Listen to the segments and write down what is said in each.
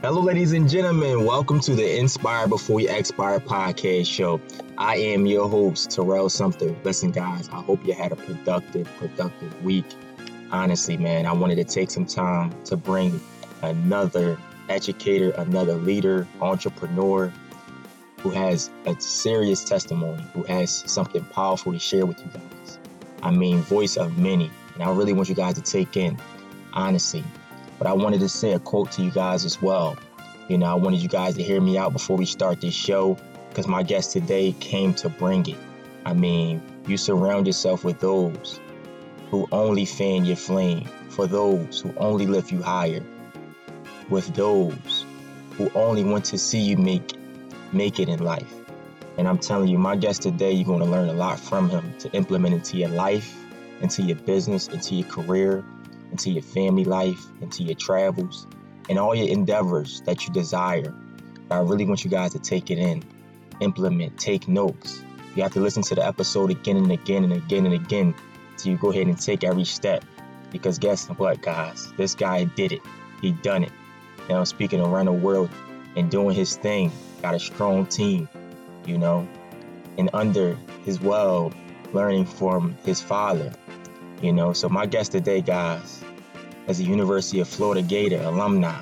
Hello, ladies and gentlemen. Welcome to the Inspire Before You Expire podcast show. I am your host, Terrell Sumter. Listen, guys, I hope you had a productive week. Honestly, man, I wanted to take some time to bring another educator, another leader, entrepreneur who has a serious testimony, who has something powerful to share with you guys. I mean, voice of many. And I really want you guys to take in, honestly. But I wanted to say a quote to you guys as well. I wanted you guys to hear me out before we start this show because my guest today came to bring it. I mean, you surround yourself with those who only fan your flame, for those who only lift you higher, with those who only want to see you make it in life. And I'm telling you, my guest today, you're going to learn a lot from him to implement into your life, into your business, into your career, into your family life, into your travels, and all your endeavors that you desire. But I really want you guys to take it in, implement, take notes. You have to listen to the episode again and again and again and again till you go ahead and take every step. Because guess what, guys? This guy did it. He done it. Speaking around the world and doing his thing. Got a strong team, and under his world, learning from his father. So my guest today, guys, is a University of Florida Gator alumni.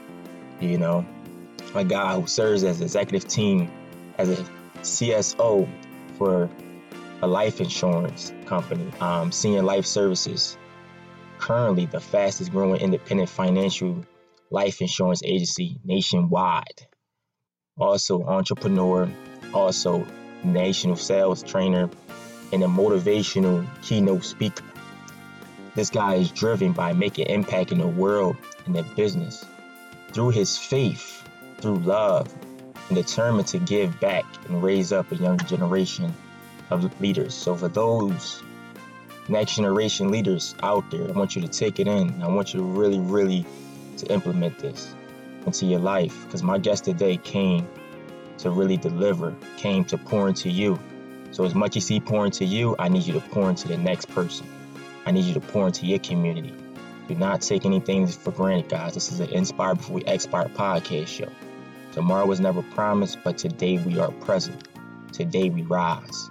A guy who serves as executive team as a CSO for a life insurance company, Senior Life Services. Currently the fastest growing independent financial life insurance agency nationwide. Also entrepreneur, also national sales trainer, and a motivational keynote speaker. This guy is driven by making impact in the world and the business through his faith, through love, and determined to give back and raise up a younger generation of leaders. So for those next generation leaders out there, I want you to take it in. I want you to really, really to implement this into your life, because my guest today came to really deliver, came to pour into you. So as much as he pour into you, I need you to pour into the next person. I need you to pour into your community. Do not take anything for granted, guys. This is an Inspire Before We Expire podcast show. Tomorrow was never promised, but today we are present. Today we rise.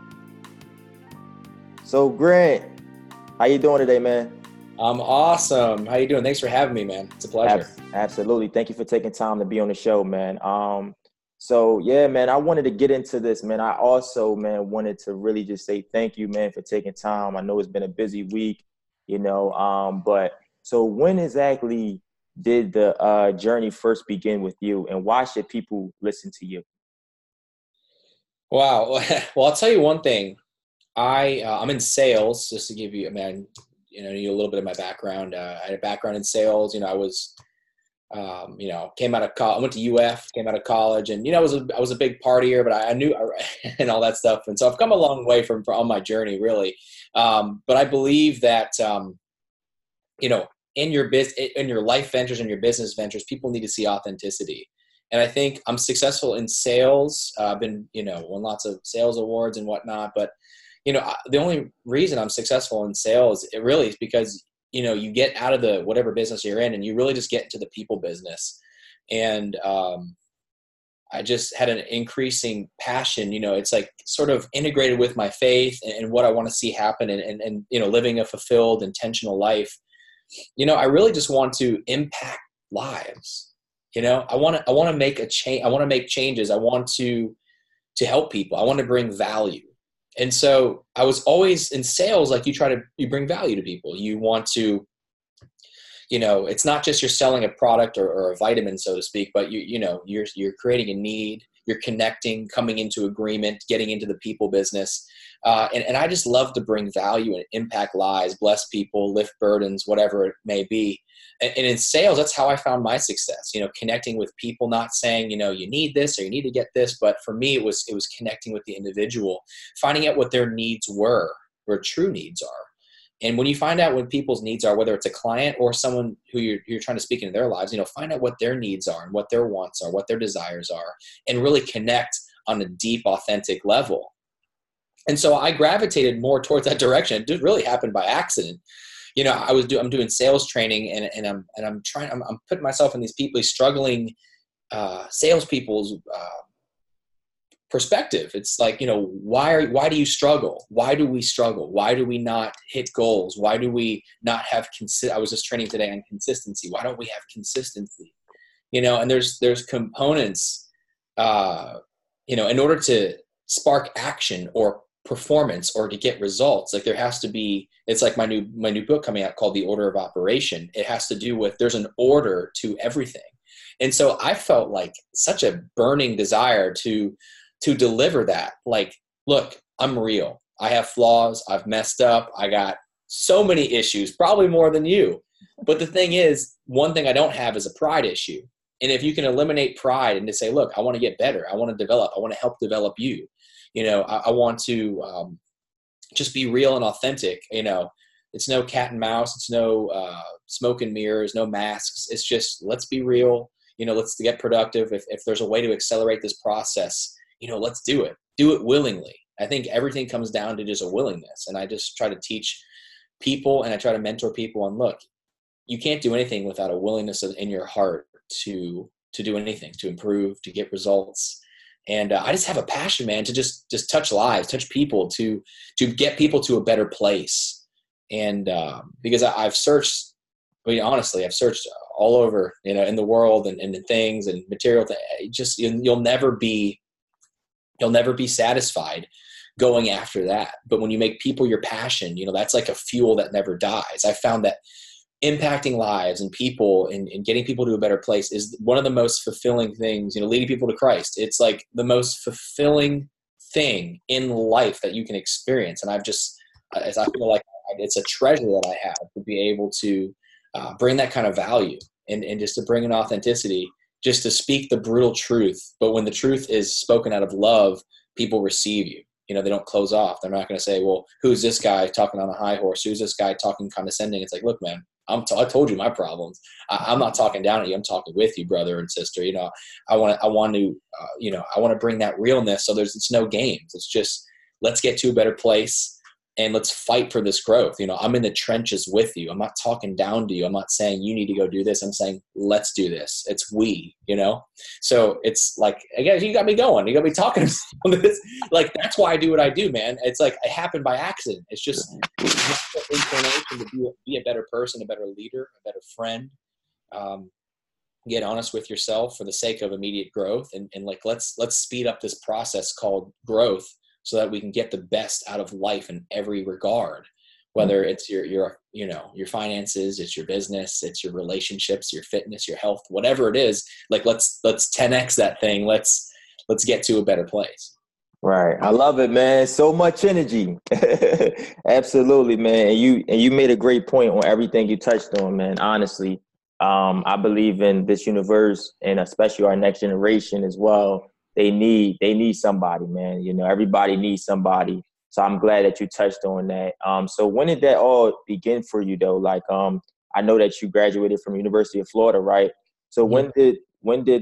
So Grant, how you doing today, man? I'm awesome. How you doing? Thanks for having me, man. It's a pleasure. Absolutely. Thank you for taking time to be on the show, man. So yeah, man, I wanted to get into this, man. I also, man, wanted to really just say thank you, man, for taking time. I know it's been a busy week, but so when exactly did the journey first begin with you, and why should people listen to you? Wow. Well, I'll tell you one thing. I'm in sales, just to give you, you a little bit of my background. I had a background in sales. I was, came out of college, I went to UF, came out of college, and, I was a big partier, but I knew and all that stuff. And so I've come a long way from on my journey, really. But I believe that, in your business, in your life ventures and your business ventures, people need to see authenticity. And I think I'm successful in sales. I've been, won lots of sales awards and whatnot, but the only reason I'm successful in sales, it really is because, you get out of the whatever business you're in and you really just get into the people business. And I just had an increasing passion, it's like sort of integrated with my faith and what I want to see happen and living a fulfilled, intentional life. I really just want to impact lives. I want to make a change. I want to make changes. I want to help people. I want to bring value. And so I was always in sales, like you bring value to people. You want to, it's not just you're selling a product or a vitamin, so to speak, but you're creating a need, you're connecting, coming into agreement, getting into the people business. And I just love to bring value and impact lives, bless people, lift burdens, whatever it may be. And in sales, that's how I found my success, connecting with people, not saying, you need this or you need to get this. But for me, it was connecting with the individual, finding out what their needs were, where true needs are. And when you find out what people's needs are, whether it's a client or someone who you're trying to speak into their lives, find out what their needs are and what their wants are, what their desires are, and really connect on a deep, authentic level. And so I gravitated more towards that direction. It didn't really happen by accident. I'm doing sales training and I'm putting myself in these people struggling salespeople's perspective. It's like, why do you struggle? Why do we struggle? Why do we not hit goals? Why do we not have I was just training today on consistency. Why don't we have consistency? And there's components, in order to spark action or performance or to get results. Like there has to be, it's like my new book coming out called The Order of Operation. It has to do with, there's an order to everything. And so I felt like such a burning desire to deliver that. Like, look, I'm real. I have flaws. I've messed up. I got so many issues, probably more than you. But the thing is, one thing I don't have is a pride issue. And if you can eliminate pride and to say, look, I want to get better. I want to develop. I want to help develop you. I want to just be real and authentic. It's no cat and mouse. It's no smoke and mirrors, no masks. It's just, let's be real. Let's get productive. If there's a way to accelerate this process, let's do it. Do it willingly. I think everything comes down to just a willingness. And I just try to teach people and I try to mentor people on, look, you can't do anything without a willingness in your heart to do anything, to improve, to get results. And I just have a passion, man, to just touch lives, touch people, to get people to a better place. And because I've searched, honestly, I've searched all over, in the world and things and material. Just you'll never be satisfied going after that. But when you make people your passion, that's like a fuel that never dies. I found that impacting lives and people and getting people to a better place is one of the most fulfilling things, leading people to Christ. It's like the most fulfilling thing in life that you can experience. And I feel like it's a treasure that I have to be able to bring that kind of value and just to bring an authenticity, just to speak the brutal truth. But when the truth is spoken out of love, people receive you. They don't close off. They're not going to say, well, who's this guy talking on a high horse? Who's this guy talking condescending? It's like, look, man, I told you my problems. I'm not talking down at you. I'm talking with you, brother and sister. I want to bring that realness. So it's no games. It's just, let's get to a better place and let's fight for this growth. I'm in the trenches with you. I'm not talking down to you. I'm not saying you need to go do this. I'm saying, let's do this. It's we, so it's like, again, you got me going, you got me talking about this. Like, that's why I do what I do, man. It's like, it happened by accident. It's just inclination to be a better person, a better leader, a better friend. Get honest with yourself for the sake of immediate growth. And like, let's speed up this process called growth, so that we can get the best out of life in every regard, whether it's your finances, it's your business, it's your relationships, your fitness, your health, whatever it is. Like, let's 10x that thing. Let's get to a better place. Right. I love it, man. So much energy. Absolutely, man. And you made a great point on everything you touched on, man. Honestly, I believe in this universe, and especially our next generation as well. They need somebody, man. Everybody needs somebody. So I'm glad that you touched on that. So when did that all begin for you, though? Like, I know that you graduated from University of Florida, right? So when did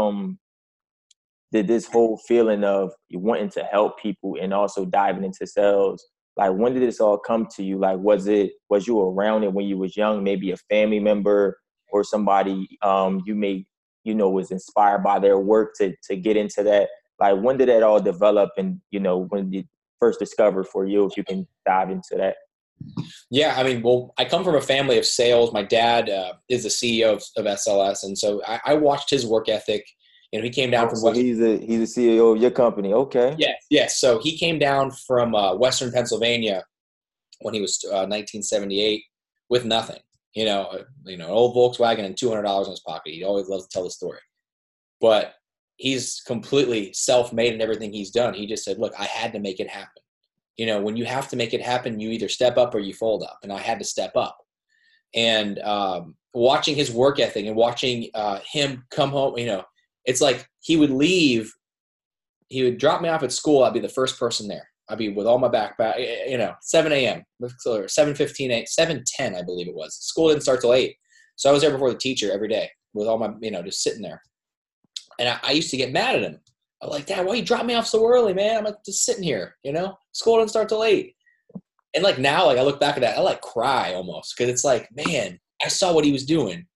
this whole feeling of you wanting to help people and also diving into sales, like, when did this all come to you? Like, was you around it when you was young? Maybe a family member or somebody was inspired by their work to get into that? Like, when did that all develop? And, when did you first discover for you, if you can dive into that? Yeah. I mean, well, I come from a family of sales. My dad is the CEO of SLS. And so I watched his work ethic. He came down from Western. He's the CEO of your company. Okay. Yes. So he came down from Western Pennsylvania when he was 1978 with nothing. An old Volkswagen and $200 in his pocket. He always loves to tell the story. But he's completely self-made in everything he's done. He just said, look, I had to make it happen. When you have to make it happen, you either step up or you fold up. And I had to step up. And watching his work ethic and watching him come home, it's like he would leave. He would drop me off at school. I'd be the first person there. I'd be with all my backpack, 7 a.m., 7:15, 7:10, I believe it was. School didn't start till 8. So I was there before the teacher every day with all my, just sitting there. And I used to get mad at him. I'm like, Dad, why you drop me off so early, man? I'm just sitting here, School didn't start till 8. And like now, like I look back at that, I like cry almost, because it's like, man, I saw what he was doing.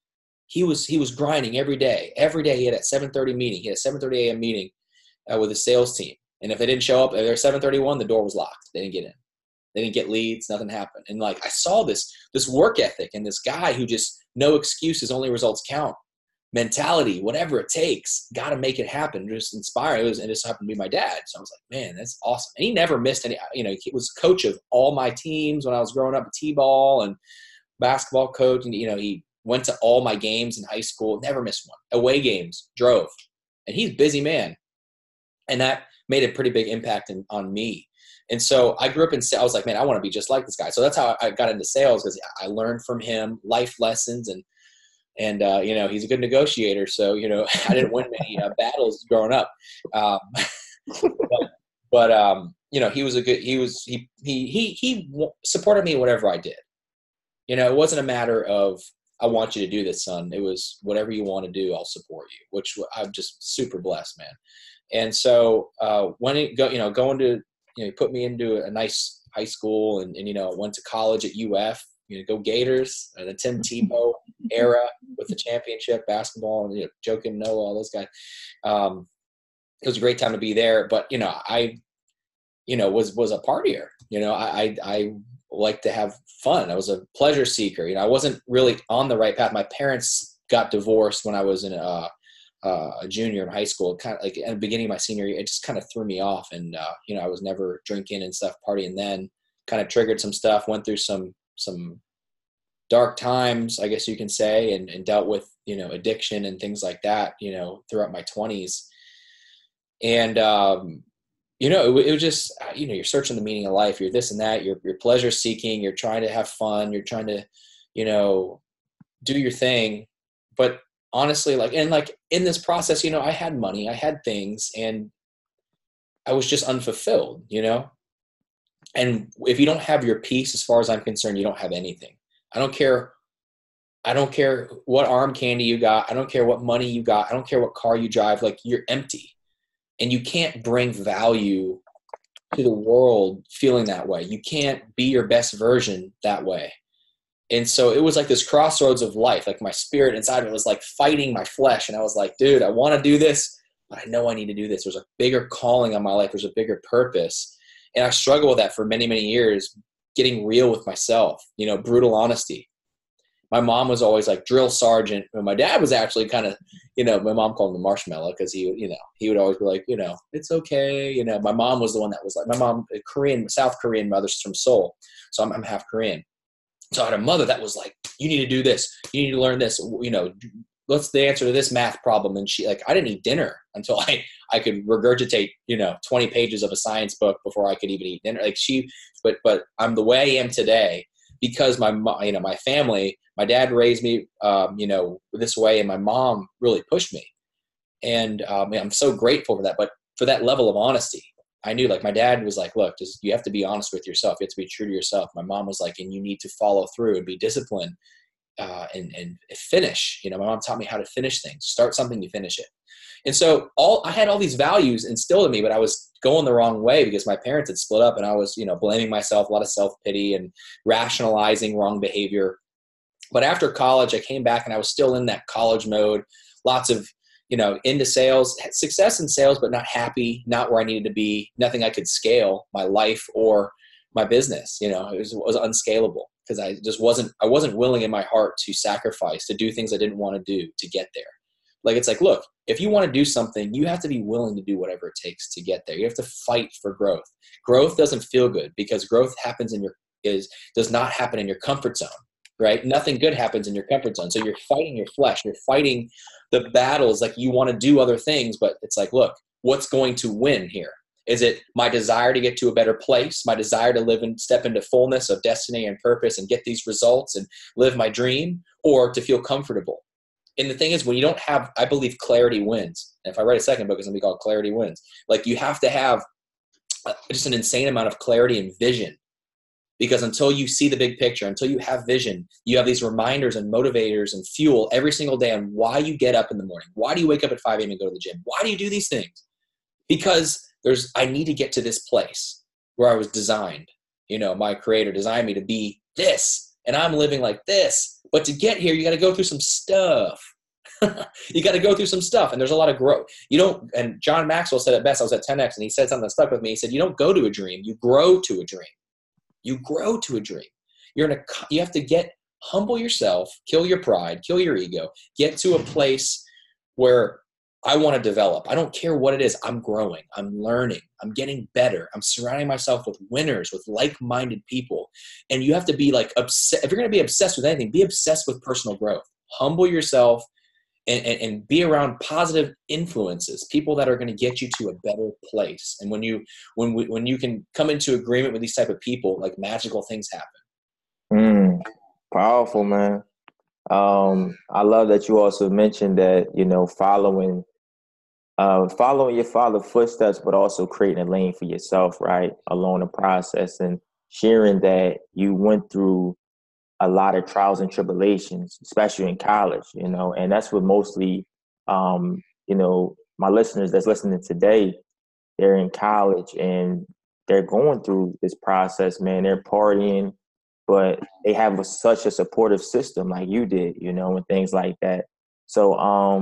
he was grinding every day. Every day he had a 7:30 meeting. He had a 7:30 a.m. meeting with his sales team. And if they didn't show up, if they're 7:31, the door was locked. They didn't get in. They didn't get leads. Nothing happened. And like, I saw this work ethic and this guy who just no excuses, only results count mentality, whatever it takes, got to make it happen. Just inspiring. It just happened to be my dad. So I was like, man, that's awesome. And he never missed any, he was coach of all my teams when I was growing up, T-ball and basketball coach. And, he went to all my games in high school, never missed one. Away games, drove. And he's a busy man. And that made a pretty big impact on me. And so I grew up in sales. I was like, man, I want to be just like this guy. So that's how I got into sales, because I learned from him life lessons and he's a good negotiator. So, I didn't win many battles growing up. But he was he supported me whatever I did. It wasn't a matter of, I want you to do this, son. It was, whatever you want to do, I'll support you, which I'm just super blessed, man. And so when it going to, he put me into a nice high school and went to college at UF, go Gators, the Tim Tebow era with the championship basketball, and Joakim Noah, all those guys. It was a great time to be there, but I was a partier. I like to have fun. I was a pleasure seeker. I wasn't really on the right path. My parents got divorced when I was in a junior in high school. Kind of like at the beginning of my senior year, it just kind of threw me off, and I was never drinking and stuff, partying. Then kind of triggered some stuff. Went through some dark times, I guess you can say, and dealt with addiction and things like that throughout my 20s. And it was just you're searching the meaning of life. You're this and that. You're pleasure seeking. You're trying to have fun. You're trying to do your thing. But honestly, in this process, I had money, I had things, and I was just unfulfilled. And if you don't have your peace, as far as I'm concerned, you don't have anything. I don't care what arm candy you got. I don't care what money you got. I don't care what car you drive. Like, you're empty, and you can't bring value to the world feeling that way. You can't be your best version that way. And so it was like this crossroads of life. Like, my spirit inside of it was like fighting my flesh. And I was like, dude, I want to do this, but I know I need to do this. There's a bigger calling on my life. There's a bigger purpose. And I struggled with that for many, many years, getting real with myself, brutal honesty. My mom was always like drill sergeant. And my dad was actually kind of, my mom called him the marshmallow, because he would always be like, it's okay. My mom was the one that was like, my mom, South Korean mother, she's from Seoul. So I'm half Korean. So I had a mother that was like, you need to do this. You need to learn this. What's the answer to this math problem? And she, I didn't eat dinner until I could regurgitate, 20 pages of a science book before I could even eat dinner. But I'm the way I am today because my family, my dad raised me, this way, and my mom really pushed me. And I'm so grateful for that. But for that level of honesty, I knew, my dad was like, look, you have to be honest with yourself. You have to be true to yourself. My mom was like, and you need to follow through and be disciplined and finish. My mom taught me how to finish things. Start something, you finish it. And so I had all these values instilled in me, but I was going the wrong way because my parents had split up, and I was, blaming myself, a lot of self-pity and rationalizing wrong behavior. But after college, I came back and I was still in that college mode, lots of, into sales, success in sales, but not happy, not where I needed to be, nothing I could scale my life or my business. It was unscalable because I wasn't willing in my heart to sacrifice, to do things I didn't want to do to get there. It's like, look, if you want to do something, you have to be willing to do whatever it takes to get there. You have to fight for growth. Growth doesn't feel good because growth happens does not happen in your comfort zone. Right? Nothing good happens in your comfort zone. So you're fighting your flesh. You're fighting the battles. You want to do other things, but it's like, look, what's going to win here? Is it my desire to get to a better place? My desire to live and step into fullness of destiny and purpose and get these results and live my dream, or to feel comfortable? And the thing is, when you don't have, I believe clarity wins. And if I write a second book, it's going to be called Clarity Wins. You have to have just an insane amount of clarity and vision. Because until you see the big picture, until you have vision, you have these reminders and motivators and fuel every single day on why you get up in the morning. Why do you wake up at 5 a.m. and go to the gym? Why do you do these things? Because I need to get to this place where I was designed. My creator designed me to be this. and I'm living like this. But to get here, you got to go through some stuff. You got to go through some stuff, and there's a lot of growth. And John Maxwell said it best. I was at 10X, and he said something that stuck with me. He said, you don't go to a dream, you grow to a dream. You grow to a dream. You have to humble yourself, kill your pride, kill your ego, get to a place where I want to develop. I don't care what it is. I'm growing. I'm learning. I'm getting better. I'm surrounding myself with winners, with like-minded people. And you have to be like obsessed. If you're going to be obsessed with anything, be obsessed with personal growth. Humble yourself and be around positive influences, people that are going to get you to a better place. And when you can come into agreement with these type of people, like magical things happen. Powerful, man. I love that you also mentioned that, following your father's footsteps, but also creating a lane for yourself, right, along the process, and sharing that you went through a lot of trials and tribulations, especially in college, and that's what mostly, my listeners that's listening today, they're in college and they're going through this process, man. They're partying, but they have such a supportive system like you did, and things like that. So,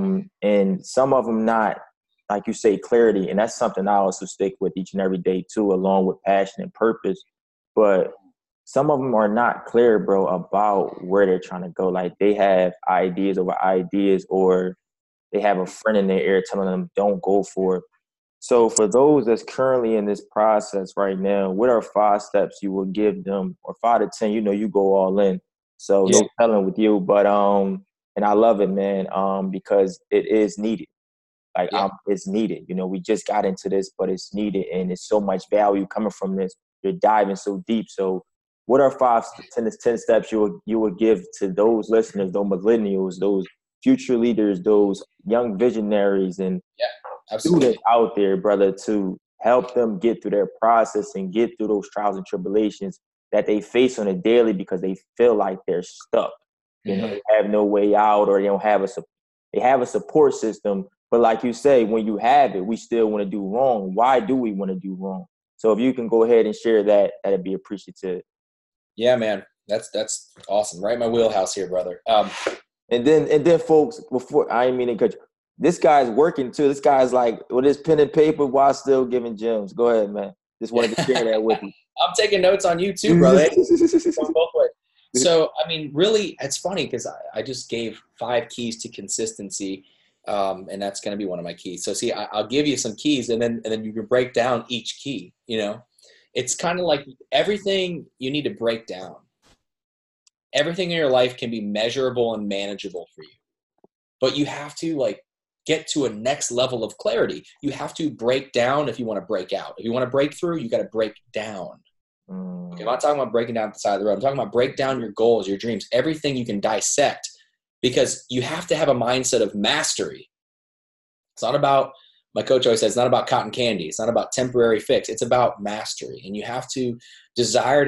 and some of them not, like you say, clarity. And that's something I also stick with each and every day too, along with passion and purpose. But some of them are not clear, bro, about where they're trying to go. Like they have ideas over ideas, or they have a friend in their ear telling them, don't go for it. So for those that's currently in this process right now, what are 5 steps you will give them, or 5 to 10, you go all in. So Yeah. No telling with you, but, and I love it, man, because it is needed. Like it's needed. We just got into this, but it's needed. And there's so much value coming from this. You're diving so deep. So what are 5 to 10 steps you would give to those listeners, those millennials, those future leaders, those young visionaries and students out there, brother, to help them get through their process and get through those trials and tribulations that they face on a daily because they feel like they're stuck. They have no way out, or they don't have they have a support system. But like you say, when you have it, we still want to do wrong. Why do we want to do wrong? So if you can go ahead and share that, that'd be appreciative. Yeah, man, that's awesome. Right in my wheelhouse here, brother. And then, folks, before I ain't mean to cut you, this guy's working too. This guy's like with his pen and paper while still giving gems. Go ahead, man. Just wanted to share that with you. I'm taking notes on you too, brother. Both ways. So, I mean, really, it's funny because I just gave 5 keys to consistency, and that's going to be one of my keys. So, see, I'll give you some keys, and then you can break down each key. It's kind of like everything you need to break down. Everything in your life can be measurable and manageable for you, but you have to get to a next level of clarity. You have to break down if you want to break out. If you want to break through, you got to break down. Okay, I'm not talking about breaking down the side of the road. I'm talking about break down your goals, your dreams, everything you can dissect, because you have to have a mindset of mastery. It's not about, my coach always says, it's not about cotton candy. It's not about temporary fix. It's about mastery. And you have to desire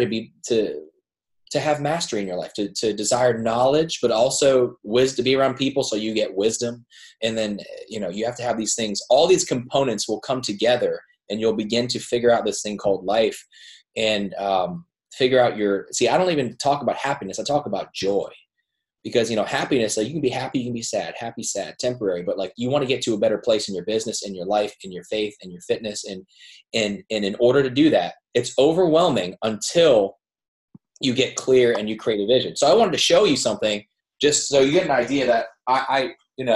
to have mastery in your life, to desire knowledge, but also wisdom, to be around people so you get wisdom. And then, you have to have these things. All these components will come together and you'll begin to figure out this thing called life and figure out I don't even talk about happiness. I talk about joy. Because, happiness, you can be happy, you can be sad, happy, sad, temporary, but you want to get to a better place in your business, in your life, in your faith, in your fitness. And in order to do that, it's overwhelming until you get clear and you create a vision. So I wanted to show you something just so you get an idea that I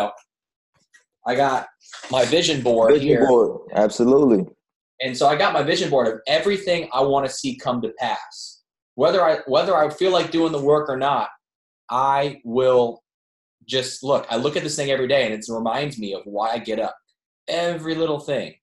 got my vision board here. Absolutely. And so I got my vision board of everything I want to see come to pass. Whether I feel like doing the work or not, I will just look. I look at this thing every day, and it reminds me of why I get up. Every little thing,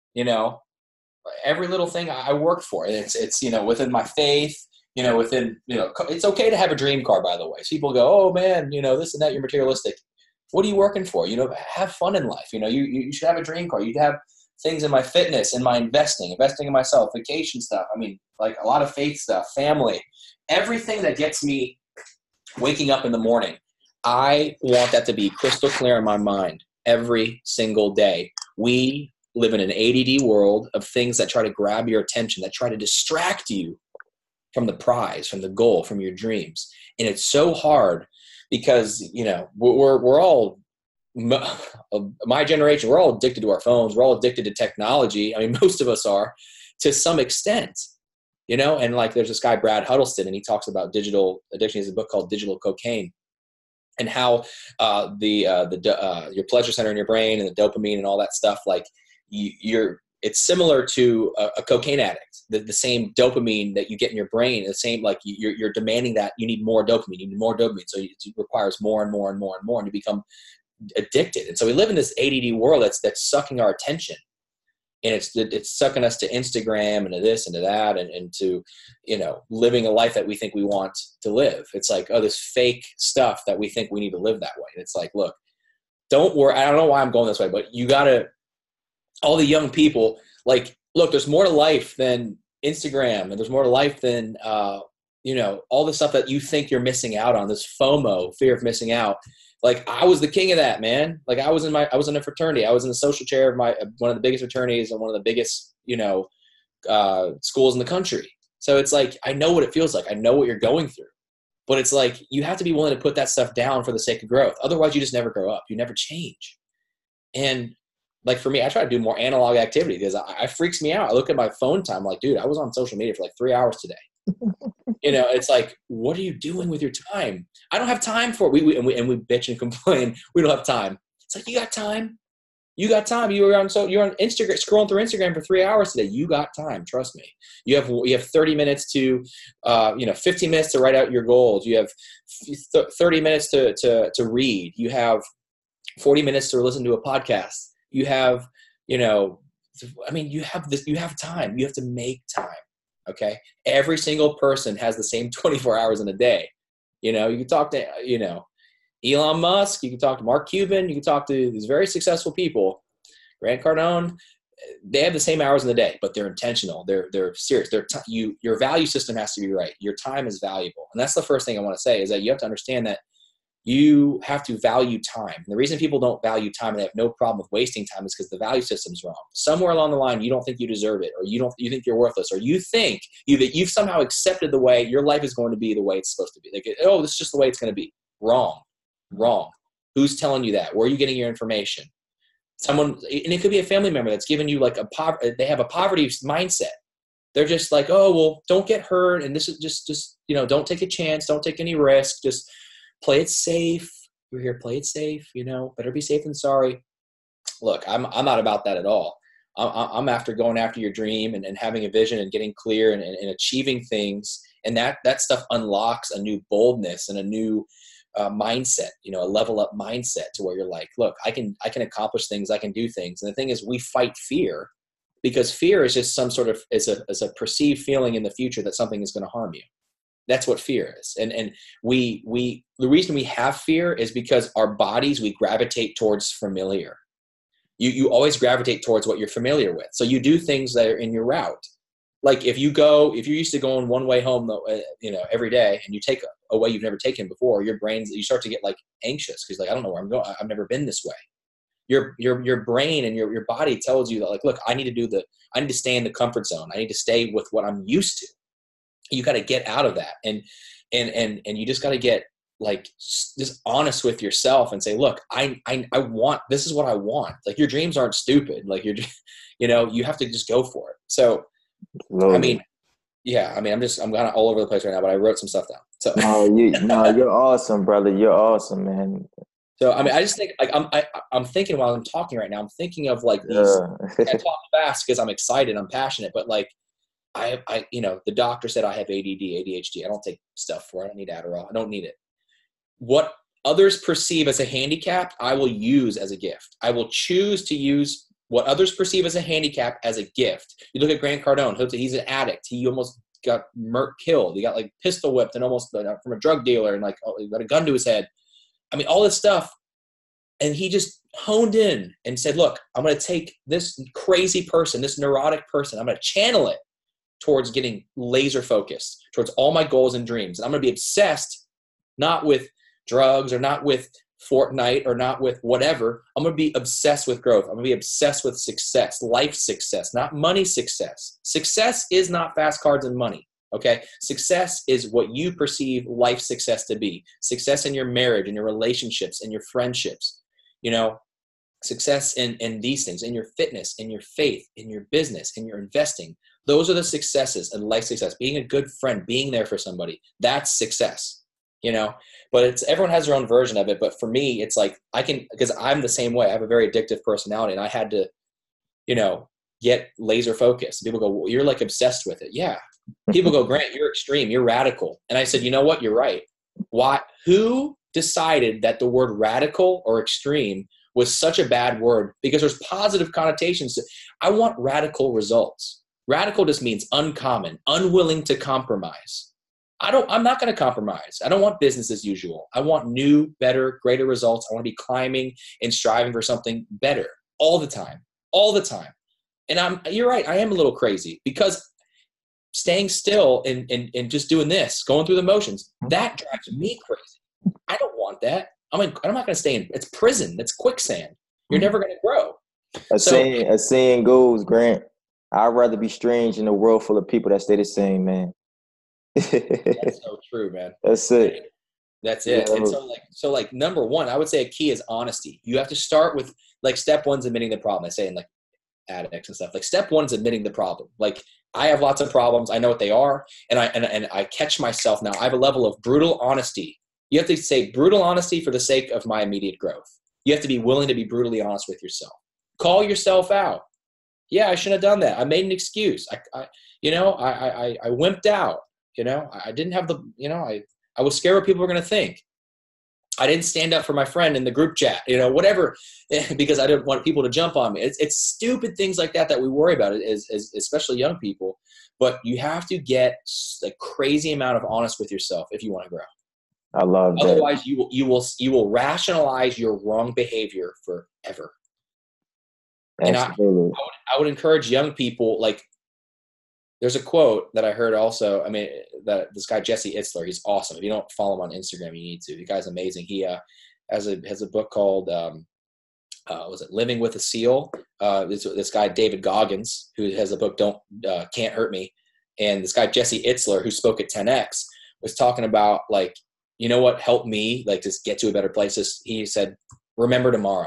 every little thing I work for. It's within my faith, it's okay to have a dream car, by the way. So people go, oh man, this and that, you're materialistic. What are you working for? Have fun in life. You should have a dream car. You'd have things in my fitness and my investing in myself, vacation stuff. I mean, like a lot of faith stuff, family, everything that gets me waking up in the morning. I want that to be crystal clear in my mind every single day. We live in an ADD world of things that try to grab your attention, that try to distract you from the prize, from the goal, from your dreams. And it's so hard because, you know, we're all, my generation, we're all addicted to our phones. We're all addicted to technology. I mean, most of us are to some extent, you know, and like there's this guy, Brad Huddleston, and he talks about digital addiction. He has a book called Digital Cocaine, and how your pleasure center in your brain and the dopamine and all that stuff, like it's similar to a cocaine addict. The same dopamine that you get in your brain, the same, like you're demanding that you need more dopamine, you need more dopamine. So it requires more and more and more and more, and you become addicted. And so we live in this ADD world that's sucking our attention, and it's sucking us to Instagram and to this and to that, and to, you know, living a life that we think we want to live. It's like, oh, this fake stuff that we think we need to live that way. And it's like, look, don't worry. I don't know why I'm going this way, but you gotta, all the young people, like, look, there's more to life than Instagram, and there's more to life than, you know, all the stuff that you think you're missing out on, this FOMO, fear of missing out. Like, I was the king of that, man. Like, I was in a fraternity. I was in the social chair of one of the biggest fraternities and one of the biggest, you know, schools in the country. So it's like, I know what it feels like. I know what you're going through, but it's like, you have to be willing to put that stuff down for the sake of growth. Otherwise you just never grow up. You never change. And like, for me, I try to do more analog activity because it freaks me out. I look at my phone time, like, dude, I was on social media for like 3 hours today. You know, it's like, what are you doing with your time? I don't have time for it. We bitch and complain. We don't have time. It's like, you got time. You got time. You're on Instagram, scrolling through Instagram for 3 hours today. You got time. Trust me. You have 30 minutes to, 15 minutes to write out your goals. You have 30 minutes to read. You have 40 minutes to listen to a podcast. You have, you know, I mean, you have time. You have to make time. Okay. Every single person has the same 24 hours in a day. You know, you can talk to, you know, Elon Musk, you can talk to Mark Cuban, you can talk to these very successful people, Grant Cardone. They have the same hours in the day, but they're intentional. They're serious. Your value system has to be right. Your time is valuable. And that's the first thing I want to say, is that you have to understand that you have to value time. And the reason people don't value time and they have no problem with wasting time is because the value system's wrong. Somewhere along the line, you don't think you deserve it, or you think you're worthless, or you think that you've somehow accepted the way your life is going to be the way it's supposed to be. Like, oh, this is just the way it's going to be. Wrong. Who's telling you that? Where are you getting your information? Someone, and it could be a family member that's given you like they have a poverty mindset. They're just like, oh, well, don't get hurt. And this is just, you know, don't take a chance. Don't take any risk. Just play it safe. You're here, play it safe, you know, better be safe than sorry. Look, I'm not about that at all. I'm after going after your dream and having a vision and getting clear and achieving things. And that stuff unlocks a new boldness and a new mindset, you know, a level up mindset to where you're like, look, I can accomplish things. I can do things. And the thing is, we fight fear because fear is just some sort of, is a perceived feeling in the future that something is going to harm you. That's what fear is. And the reason we have fear is because our bodies, we gravitate towards familiar. You always gravitate towards what you're familiar with. So you do things that are in your route. Like if you're used to going one way home, you know, every day, and you take a way you've never taken before, you start to get like anxious because like, I don't know where I'm going. I've never been this way. Your brain and your body tells you that, like, look, I need to stay in the comfort zone. I need to stay with what I'm used to. You got to get out of that. And you just got to get like just honest with yourself and say, look, I want, this is what I want. Like, your dreams aren't stupid. Like, you know, you have to just go for it. So, I mean, yeah, I mean, I'm kind of all over the place right now, but I wrote some stuff down. So you're awesome, brother. You're awesome, man. So, I mean, I just think like, I'm thinking while I'm talking right now, I'm thinking of like these, I talk fast because I'm excited, I'm passionate, but like, I you know, the doctor said I have ADHD. I don't take stuff for it. I don't need Adderall. I don't need it. What others perceive as a handicap, I will use as a gift. I will choose to use what others perceive as a handicap as a gift. You look at Grant Cardone. He's an addict. He almost got killed. He got like pistol whipped and almost from a drug dealer, and like, oh, he got a gun to his head. I mean, all this stuff. And he just honed in and said, look, I'm going to take this crazy person, this neurotic person, I'm going to channel it towards getting laser focused towards all my goals and dreams. And I'm going to be obsessed, not with drugs or not with Fortnite or not with whatever. I'm going to be obsessed with growth. I'm going to be obsessed with success, life success, not money success. Success is not fast cars and money. Okay. Success is what you perceive life success to be. Success in your marriage, in your relationships, in your friendships, you know, success in these things, in your fitness, in your faith, in your business, in your investing. Those are the successes and life success. Being a good friend, being there for somebody, that's success, you know, but it's, everyone has their own version of it. But for me, it's like, because I'm the same way. I have a very addictive personality, and I had to, you know, get laser focused. People go, well, you're like obsessed with it. Yeah. People go, Grant, you're extreme, you're radical. And I said, you know what? You're right. Why? Who decided that the word radical or extreme was such a bad word? Because there's positive connotations. I want radical results. Radical just means uncommon, unwilling to compromise. I'm not going to compromise. I don't want business as usual. I want new, better, greater results. I want to be climbing and striving for something better all the time, all the time. And you're right. I am a little crazy, because staying still and just doing this, going through the motions, that drives me crazy. I don't want that. I'm not going to stay in. It's prison. It's quicksand. You're never going to grow. A saying goes, Grant, I'd rather be strange in a world full of people that stay the same, man. That's so true, man. That's it. That's it. Yeah. And so like number one, I would say a key is honesty. You have to start with, like, step one's admitting the problem. I say in like addicts and stuff. Like, step one is admitting the problem. Like, I have lots of problems. I know what they are. And I catch myself now. I have a level of brutal honesty. You have to say brutal honesty for the sake of my immediate growth. You have to be willing to be brutally honest with yourself. Call yourself out. Yeah, I shouldn't have done that. I made an excuse. I wimped out. You know, I didn't have the, you know, I was scared what people were going to think. I didn't stand up for my friend in the group chat, you know, whatever, because I didn't want people to jump on me. It's stupid things like that we worry about, as especially young people. But you have to get a crazy amount of honest with yourself if you want to grow. I love that. Otherwise, you will rationalize your wrong behavior forever. Absolutely. And I would encourage young people, like, there's a quote that I heard also. I mean, that this guy, Jesse Itzler, he's awesome. If you don't follow him on Instagram, you need to. The guy's amazing. He has a book called, was it Living with a Seal? This guy, David Goggins, who has a book, Can't Hurt Me. And this guy, Jesse Itzler, who spoke at 10X, was talking about, like, you know what helped me, like, just get to a better place? He said, remember tomorrow.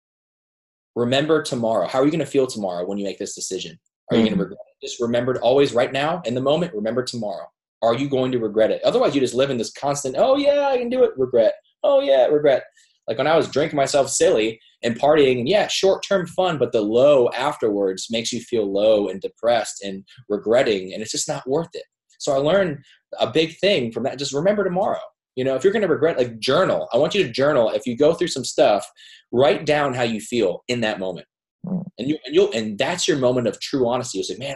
Remember tomorrow. How are you going to feel tomorrow when you make this decision? Are you going to regret it? Just remember to always, right now, in the moment, remember tomorrow. Are you going to regret it? Otherwise, you just live in this constant, oh, yeah, I can do it, regret. Oh, yeah, regret. Like, when I was drinking myself silly and partying, and yeah, short-term fun, but the low afterwards makes you feel low and depressed and regretting, and it's just not worth it. So I learned a big thing from that. Just remember tomorrow. You know, if you're going to regret, like, journal. I want you to journal. If you go through some stuff, write down how you feel in that moment. And that's your moment of true honesty. You'll say, man,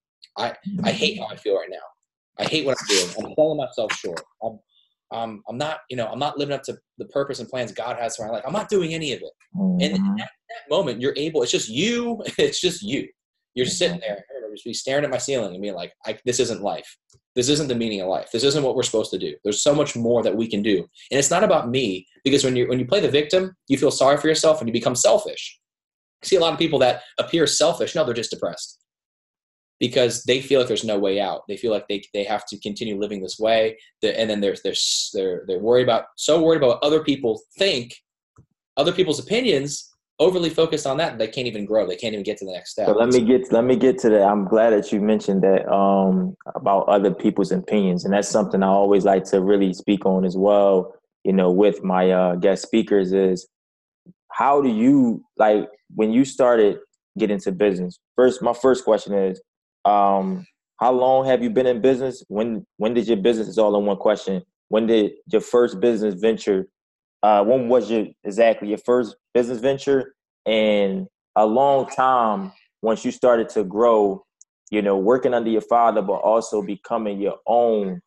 I hate how I feel right now. I hate what I'm doing. I'm selling myself short. I'm not, you know, I'm not living up to the purpose and plans God has for my life. I'm not doing any of it. And in that moment, you're able, it's just you. It's just you. You're sitting there, I remember just staring at my ceiling and being like, this isn't life. This isn't the meaning of life. This isn't what we're supposed to do. There's so much more that we can do. And it's not about me, because when you play the victim, you feel sorry for yourself and you become selfish. I see a lot of people that appear selfish. No, they're just depressed because they feel like there's no way out. They feel like they have to continue living this way. And then they're worried about what other people think, other people's opinions, overly focused on that. They can't even grow. They can't even get to the next step. So let me get to that. I'm glad that you mentioned that about other people's opinions. And that's something I always like to really speak on as well, you know, with my guest speakers is, how do you, like, when you started getting into business? My first question is, how long have you been in business? When did your business, is all in one question, when did your first business venture, when was your first business venture? And a long time, once you started to grow, you know, working under your father, but also becoming your own,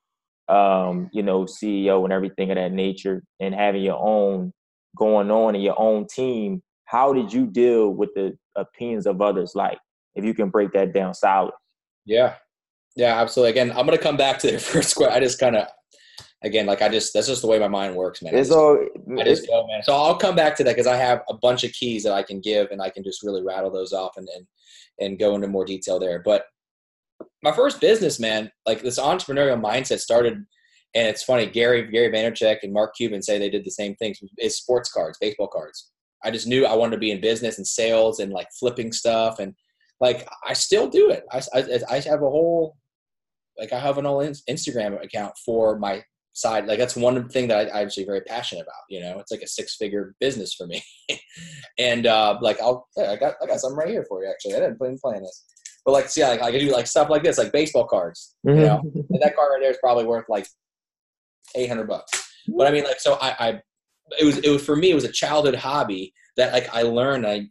you know, CEO and everything of that nature, and having your own going on in your own team, how did you deal with the opinions of others? Like, if you can break that down solid. Yeah, absolutely. Again, I'm going to come back to the first question. I just kind of, again, like, that's just the way my mind works, man. I just go, man. So I'll come back to that because I have a bunch of keys that I can give, and I can just really rattle those off and go into more detail there. But my first business, man, like this entrepreneurial mindset started, and it's funny, Gary Vaynerchuk and Mark Cuban say they did the same thing. It's sports cards, baseball cards. I just knew I wanted to be in business and sales and like flipping stuff. And like, I still do it. I have a whole, like I have an old Instagram account for my side. Like that's one thing that I'm actually very passionate about. You know, it's like a 6-figure business for me. And like I got something right here for you. Actually, I didn't plan this, but like, see, like I can do like stuff like this, like baseball cards. You know, and that card right there is probably worth like $800. But I mean, like, so it was for me, it was a childhood hobby that like I learned. I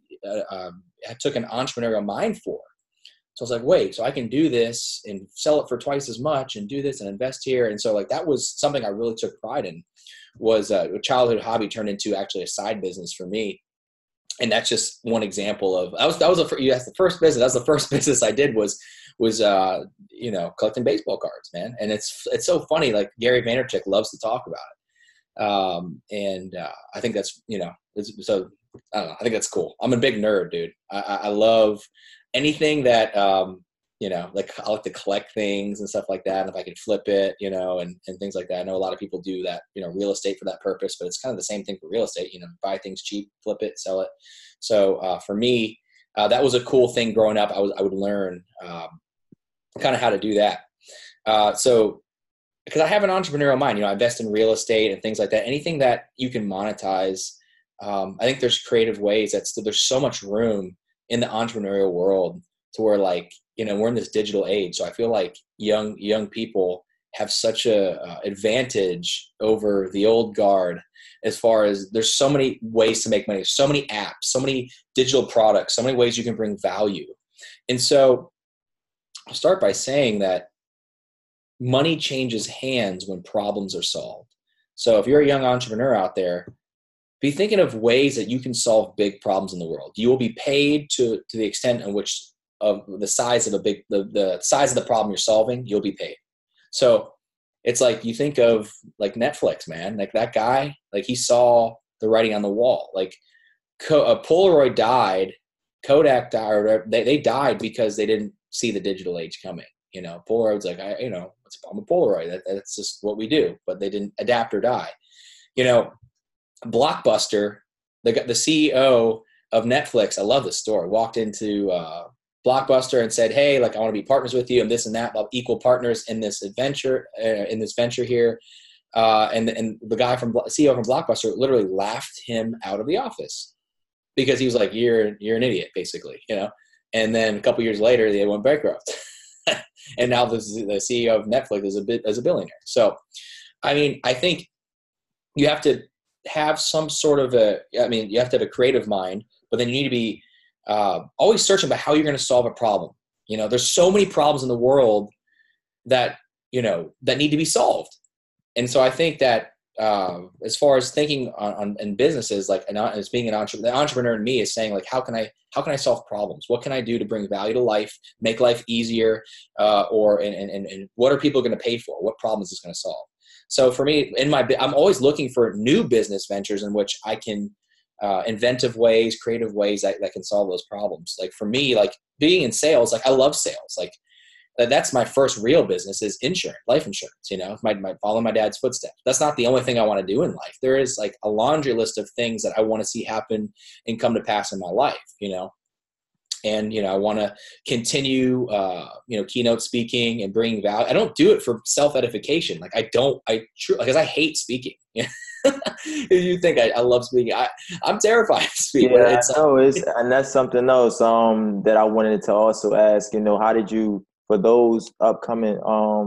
took an entrepreneurial mind for. So I was like, wait, so I can do this and sell it for twice as much and do this and invest here. And so like that was something I really took pride in, was a childhood hobby turned into actually a side business for me. And that's just one example of, the first business. That was the first business I did was you know, collecting baseball cards, man. And it's so funny. Like Gary Vaynerchuk loves to talk about it. I think that's, you know, so I don't know. I think that's cool. I'm a big nerd, dude. I love anything that, you know, like I like to collect things and stuff like that. And if I could flip it, you know, and things like that. I know a lot of people do that, you know, real estate for that purpose, but it's kind of the same thing for real estate, you know, buy things cheap, flip it, sell it. So for me, that was a cool thing growing up. I would learn kind of how to do that. So because I have an entrepreneurial mind, you know, I invest in real estate and things like that. Anything that you can monetize. I think there's creative ways there's so much room in the entrepreneurial world to where, like, you know, we're in this digital age. So I feel like young people have such a advantage over the old guard, as far as there's so many ways to make money, so many apps, so many digital products, so many ways you can bring value. And so I'll start by saying that money changes hands when problems are solved. So if you're a young entrepreneur out there, be thinking of ways that you can solve big problems in the world. You will be paid to the extent in which of the size of the size of the problem you're solving, you'll be paid. So it's like, you think of like Netflix, man, like that guy, like he saw the writing on the wall. Like Polaroid died, Kodak died, or they died because they didn't see the digital age coming. You know, Polaroid's like, I'm a Polaroid. That's just what we do, but they didn't adapt or die. You know, Blockbuster, the CEO of Netflix, I love this story, walked into Blockbuster and said, hey, like, I want to be partners with you and this and that, equal partners in this venture here. And the guy CEO from Blockbuster literally laughed him out of the office because he was like, you're an idiot, basically, you know? And then a couple years later, they went bankrupt. And now the CEO of Netflix is a billionaire. So, I mean, I think you have to have some sort of you have to have a creative mind, but then you need to be always searching about how you're going to solve a problem. You know, there's so many problems in the world that, you know, that need to be solved. And so I think that as far as thinking in businesses, like, as being an entrepreneur, the entrepreneur in me is saying, like, how can I solve problems? What can I do to bring value to life, make life easier, and what are people going to pay for? What problem is this going to solve? So for me, I'm always looking for new business ventures in which I can inventive ways, creative ways that can solve those problems. Like for me, like being in sales, like I love sales. Like that's my first real business is insurance, life insurance, you know, my follow my dad's footsteps. That's not the only thing I want to do in life. There is like a laundry list of things that I want to see happen and come to pass in my life, you know. And, you know, I want to continue, keynote speaking and bringing value. I don't do it for self-edification. Like because I hate speaking. You think I love speaking. I'm terrified of speaking. Yeah, and that's something else that I wanted to also ask, you know, how did you, for those upcoming,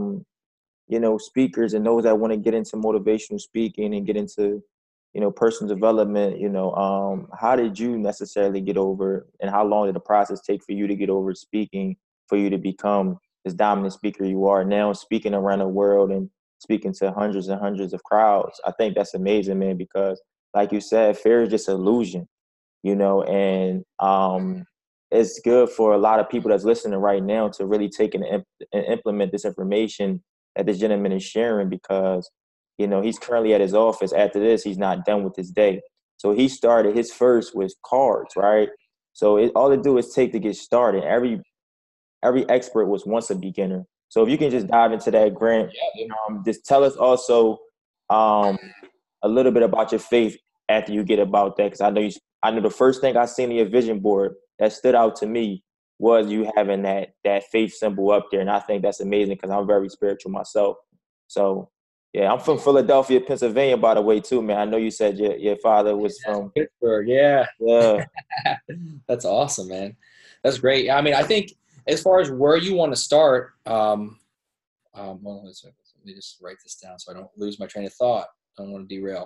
speakers and those that want to get into motivational speaking and get into, you know, personal development, you know, how did you necessarily get over, and how long did the process take for you to get over speaking, for you to become this dominant speaker you are now, speaking around the world and speaking to hundreds and hundreds of crowds? I think that's amazing, man, because like you said, fear is just illusion, you know, and it's good for a lot of people that's listening right now to really take and implement this information that this gentleman is sharing, because, you know, he's currently at his office. After this, he's not done with his day. So he started his first with cards, right? So all it do is take to get started. Every every expert was once a beginner. So if you can just dive into that, Grant, just tell us also a little bit about your faith after you get about that, because I know the first thing I seen on your vision board that stood out to me was you having that faith symbol up there, and I think that's amazing because I'm very spiritual myself. So yeah, I'm from Philadelphia, Pennsylvania, by the way, too, man. I know you said your father was from Pittsburgh. Yeah. Yeah. That's awesome, man. That's great. I mean, I think as far as where you want to start, well, let me just write this down so I don't lose my train of thought. I don't want to derail.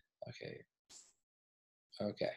Okay.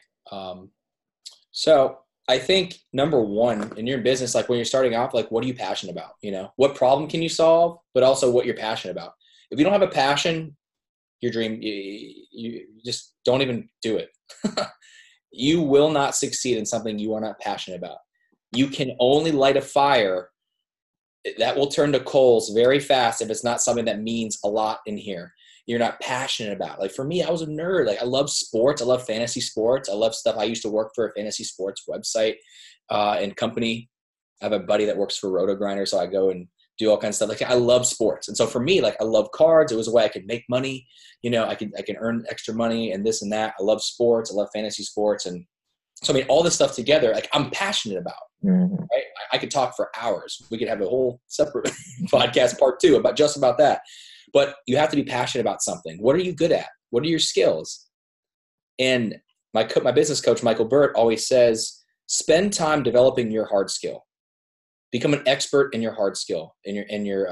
So I think number one in your business, like when you're starting off, like what are you passionate about? You know, what problem can you solve, but also what you're passionate about. If you don't have a passion, your dream, you just don't even do it. You will not succeed in something you are not passionate about. You can only light a fire that will turn to coals very fast if it's not something that means a lot in here. You're not passionate about. Like for me, I was a nerd. Like I love sports. I love fantasy sports. I love stuff. I used to work for a fantasy sports website and company. I have a buddy that works for Roto Grinder, so I go and do all kinds of stuff. Like I love sports. And so for me, like I love cards. It was a way I could make money. You know, I can earn extra money and this and that. I love sports. I love fantasy sports. And so, I mean, all this stuff together, like I'm passionate about, right? I could talk for hours. We could have a whole separate podcast part 2 about just about that. But you have to be passionate about something. What are you good at? What are your skills? And my business coach, Michael Burt, always says, spend time developing your hard skill. Become an expert in your hard skill. You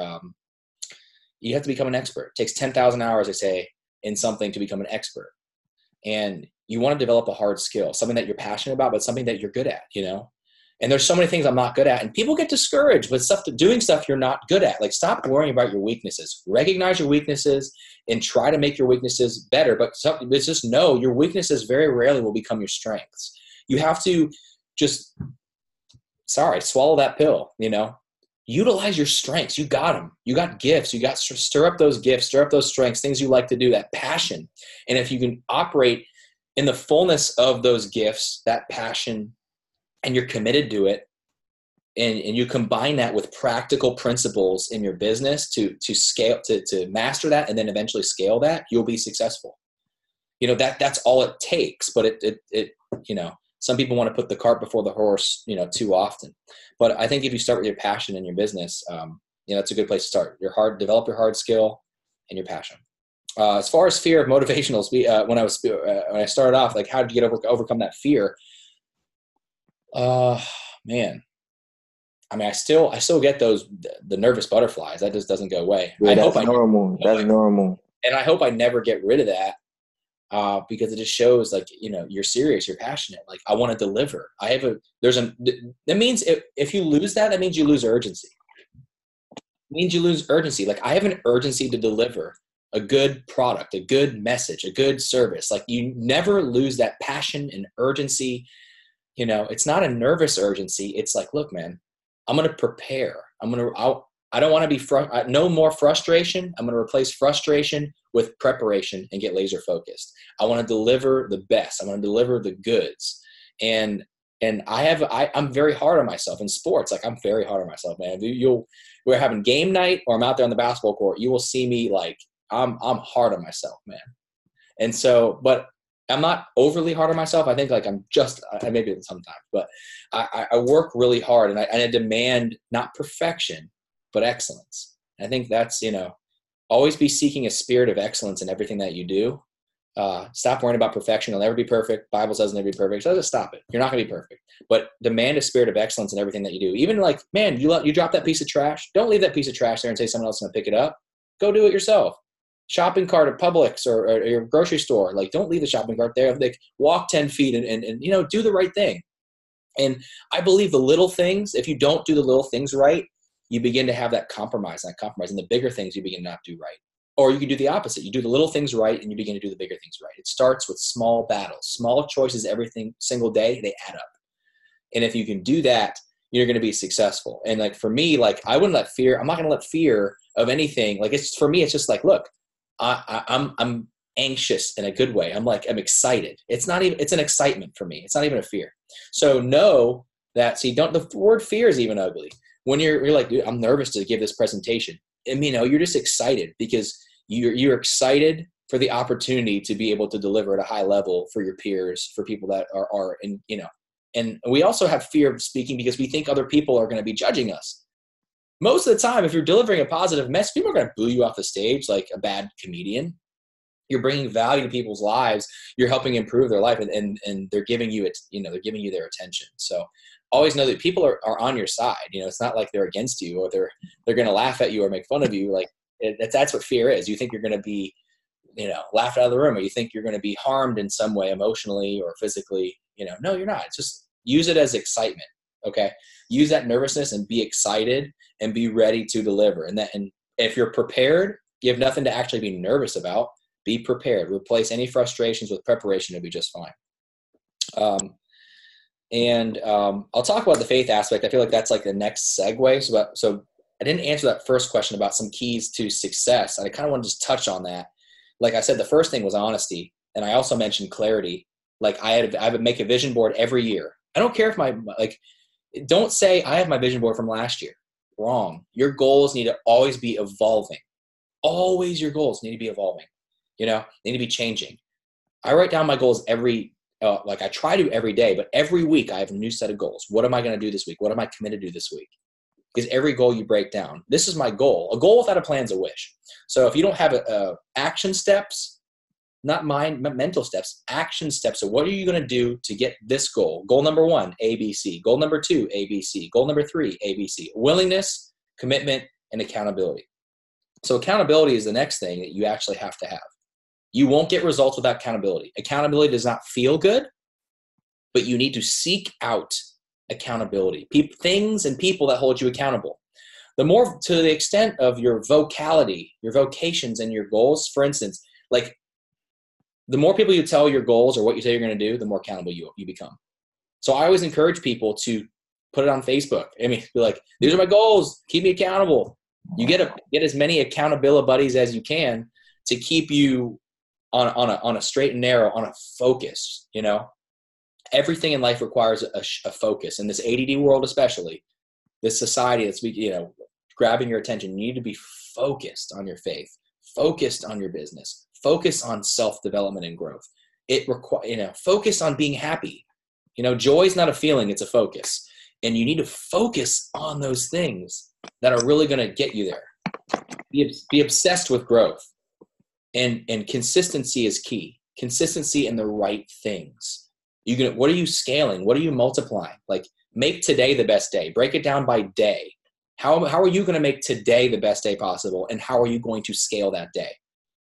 have to become an expert. It takes 10,000 hours, I say, in something to become an expert. And you want to develop a hard skill, something that you're passionate about, but something that you're good at, you know? And there's so many things I'm not good at. And people get discouraged with doing stuff you're not good at. Like stop worrying about your weaknesses. Recognize your weaknesses and try to make your weaknesses better. But it's just know your weaknesses very rarely will become your strengths. You have to just, swallow that pill, you know? Utilize your strengths. You got them. You got gifts. You got stir up those gifts, stir up those strengths, things you like to do, that passion. And if you can operate in the fullness of those gifts, that passion, and you're committed to it, and you combine that with practical principles in your business to scale, to master that, and then eventually scale that, you'll be successful. You know, that's all it takes. But it you know, some people want to put the cart before the horse, you know, too often. But I think if you start with your passion in your business, you know, it's a good place to start. Develop your hard skill and your passion. As far as fear of motivationals, when I started off, like, how did you overcome that fear? Man, I mean, I still get the nervous butterflies. That just doesn't go away. Yeah, that's normal. That's normal. And I hope I never get rid of that. Because it just shows, like, you know, you're serious, you're passionate. Like, I want to deliver. That means if you lose that means you lose urgency. It means you lose urgency. Like, I have an urgency to deliver a good product, a good message, a good service. Like, you never lose that passion and urgency. You know, it's not a nervous urgency. It's like, look, man, I'm going to prepare. I don't want to be no more frustration. I'm going to replace frustration with preparation and get laser focused. I want to deliver the best. I want to deliver the goods. And I'm very hard on myself in sports. Like, I'm very hard on myself, man. We're having game night or I'm out there on the basketball court. You will see me, like, I'm hard on myself, man. And so, but I'm not overly hard on myself. I think, like, maybe sometimes, but I work really hard and I demand not perfection, but excellence. I think that's, you know, always be seeking a spirit of excellence in everything that you do. Stop worrying about perfection. You'll never be perfect. Bible says never be perfect. So just stop it. You're not going to be perfect. But demand a spirit of excellence in everything that you do. Even, like, man, you drop that piece of trash. Don't leave that piece of trash there and say someone else is going to pick it up. Go do it yourself. Shopping cart at Publix or your grocery store. Like, don't leave the shopping cart there. Like, walk 10 feet and, you know, do the right thing. And I believe the little things, if you don't do the little things right, you begin to have that compromise. And the bigger things you begin to not do right. Or you can do the opposite. You do the little things right and you begin to do the bigger things right. It starts with small battles, small choices, every single day, they add up. And if you can do that, you're going to be successful. And, like, for me, like, I'm not going to let fear of anything. Like, for me, it's just like, look, I'm anxious in a good way. I'm excited. It's an excitement for me. It's not even a fear. So know that, the word fear is even ugly. when you're like, dude, I'm nervous to give this presentation. And, you're just excited because you're excited for the opportunity to be able to deliver at a high level for your peers, for people that are in, and we also have fear of speaking because we think other people are going to be judging us. Most of the time, if you're delivering a positive message, people are going to boo you off the stage like a bad comedian. You're bringing value to people's lives. You're helping improve their life, and they're giving you it. They're giving you their attention. So always know that people are on your side. It's not like they're against you or they're going to laugh at you or make fun of you. Like that's what fear is. You think you're going to be, laughed out of the room, or you think you're going to be harmed in some way emotionally or physically. No, you're not. It's just use it as excitement. Okay. Use that nervousness and be excited and be ready to deliver. And if you're prepared, you have nothing to actually be nervous about. Be prepared. Replace any frustrations with preparation. It'll be just fine. I'll talk about the faith aspect. I feel like that's like the next segue. So I didn't answer that first question about some keys to success. I kind of want to just touch on that. Like I said, the first thing was honesty. And I also mentioned clarity. Like I would make a vision board every year. I don't care if don't say I have my vision board from last year. Wrong. Your goals need to always be evolving. Always your goals need to be evolving. They need to be changing. I write down my goals I try to every day, but every week I have a new set of goals. What am I going to do this week? What am I committed to do this week? Because every goal you break down, this is my goal. A goal without a plan is a wish. So if you don't have action steps, not mental steps, action steps. So what are you going to do to get this goal? Goal number 1, ABC. Goal number 2, ABC. Goal number 3, ABC. Willingness, commitment, and accountability. So accountability is the next thing that you actually have to have. You won't get results without accountability. Accountability does not feel good, but you need to seek out accountability. Things and people that hold you accountable. The more to the extent of your vocality, your vocations, and your goals, for instance, like the more people you tell your goals or what you say you're going to do, the more accountable you become. So I always encourage people to put it on Facebook. Be like, these are my goals. Keep me accountable. You get as many accountability buddies as you can to keep you on a straight and narrow, on a focus. Everything in life requires a focus. In this ADD world, especially this society that's grabbing your attention, you need to be focused on your faith, focused on your business, focused on self-development and growth. It focus on being happy. Joy is not a feeling, it's a focus. And you need to focus on those things that are really going to get you there. Be obsessed with growth. And consistency is key. Consistency in the right things. What are you scaling? What are you multiplying? Like, make today the best day. Break it down by day. How are you going to make today the best day possible? And how are you going to scale that day?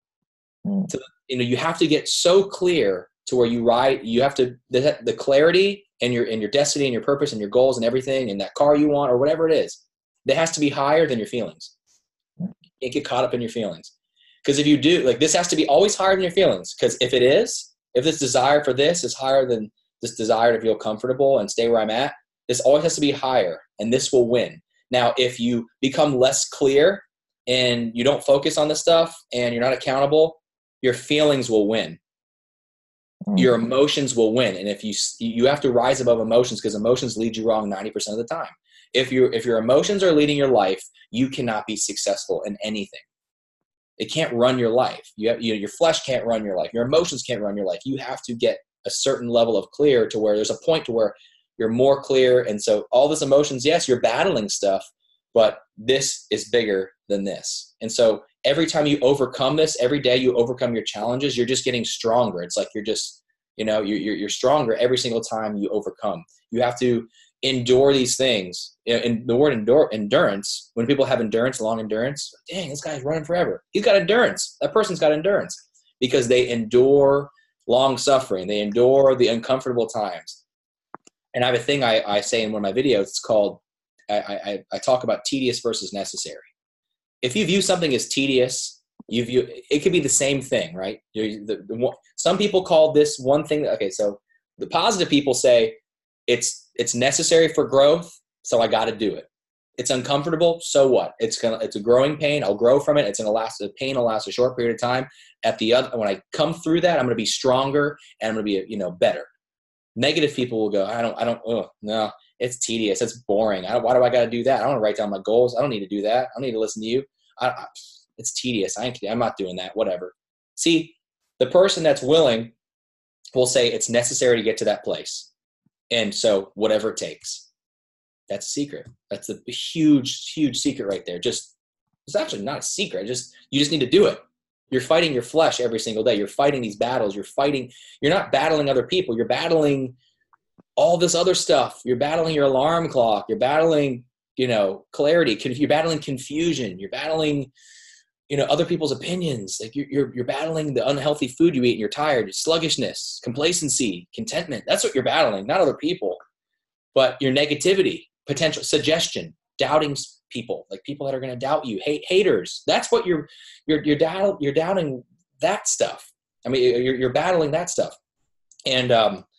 So, you have to get so clear to where you have to, the clarity and your destiny and your purpose and your goals and everything and that car you want or whatever it is, that has to be higher than your feelings. You can't get caught up in your feelings. Because if you do, this has to be always higher than your feelings. Because if this desire for this is higher than this desire to feel comfortable and stay where I'm at, this always has to be higher, and this will win. Now, if you become less clear and you don't focus on this stuff and you're not accountable, your feelings will win. Your emotions will win. And if you have to rise above emotions, because emotions lead you wrong 90% of the time. If your emotions are leading your life, you cannot be successful in anything. It can't run your life. Your flesh can't run your life. Your emotions can't run your life. You have to get a certain level of clear to where there's a point to where you're more clear. And so all this emotions, yes, you're battling stuff, but this is bigger than this. And so every time you overcome this, every day you overcome your challenges, you're just getting stronger. It's like you're just, you're stronger every single time you overcome. You have to endure these things. And the word endurance, when people have endurance, long endurance, dang, this guy's running forever. He's got endurance. That person's got endurance because they endure long suffering. They endure the uncomfortable times. And I have a thing I say in one of my videos. It's called, I talk about tedious versus necessary. If you view something as tedious, it could be the same thing, right? Some people call this one thing. Okay, so the positive people say it's necessary for growth, so I got to do it. It's uncomfortable, so what? It's a growing pain. I'll grow from it. It's gonna last. The pain will last a short period of time. When I come through that, I'm gonna be stronger and I'm gonna be better. Negative people will go, oh, no, it's tedious. It's boring. Why do I got to do that? I don't want to write down my goals. I don't need to do that. I don't need to listen to you. It's tedious. I'm not doing that. Whatever. See, the person that's willing will say it's necessary to get to that place. And so whatever it takes, that's a secret. That's a huge, huge secret right there. It's actually not a secret. You just need to do it. You're fighting your flesh every single day. You're fighting these battles. You're not battling other people. You're battling all this other stuff. You're battling your alarm clock. You're battling, clarity. You're battling confusion. You're battling, other people's opinions. Like you're battling the unhealthy food you eat and you're tired, sluggishness, complacency, contentment. That's what you're battling, not other people, but your negativity, potential suggestion, doubting people, like people that are going to doubt you, haters. That's what you're doubting that stuff. I mean, you're battling that stuff. And,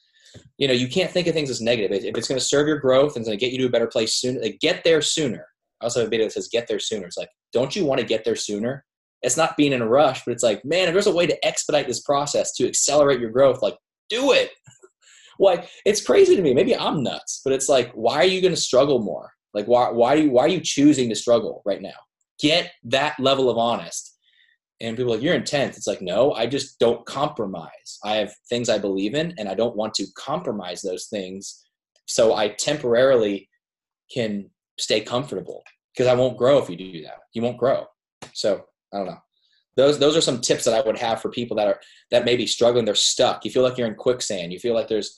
you can't think of things as negative. If it's going to serve your growth and it's going to get you to a better place sooner, like get there sooner. I also have a video that says get there sooner. It's like, don't you want to get there sooner? It's not being in a rush, but it's like, man, if there's a way to expedite this process to accelerate your growth, like do it. Like, it's crazy to me. Maybe I'm nuts, but it's like, why are you going to struggle more? Like, why are you choosing to struggle right now? Get that level of honest. And people are like, you're intense. It's like, no, I just don't compromise. I have things I believe in, and I don't want to compromise those things. So I temporarily can stay comfortable because I won't grow if you do that. You won't grow. So I don't know. Those are some tips that I would have for people that may be struggling. They're stuck. You feel like you're in quicksand. You feel like there's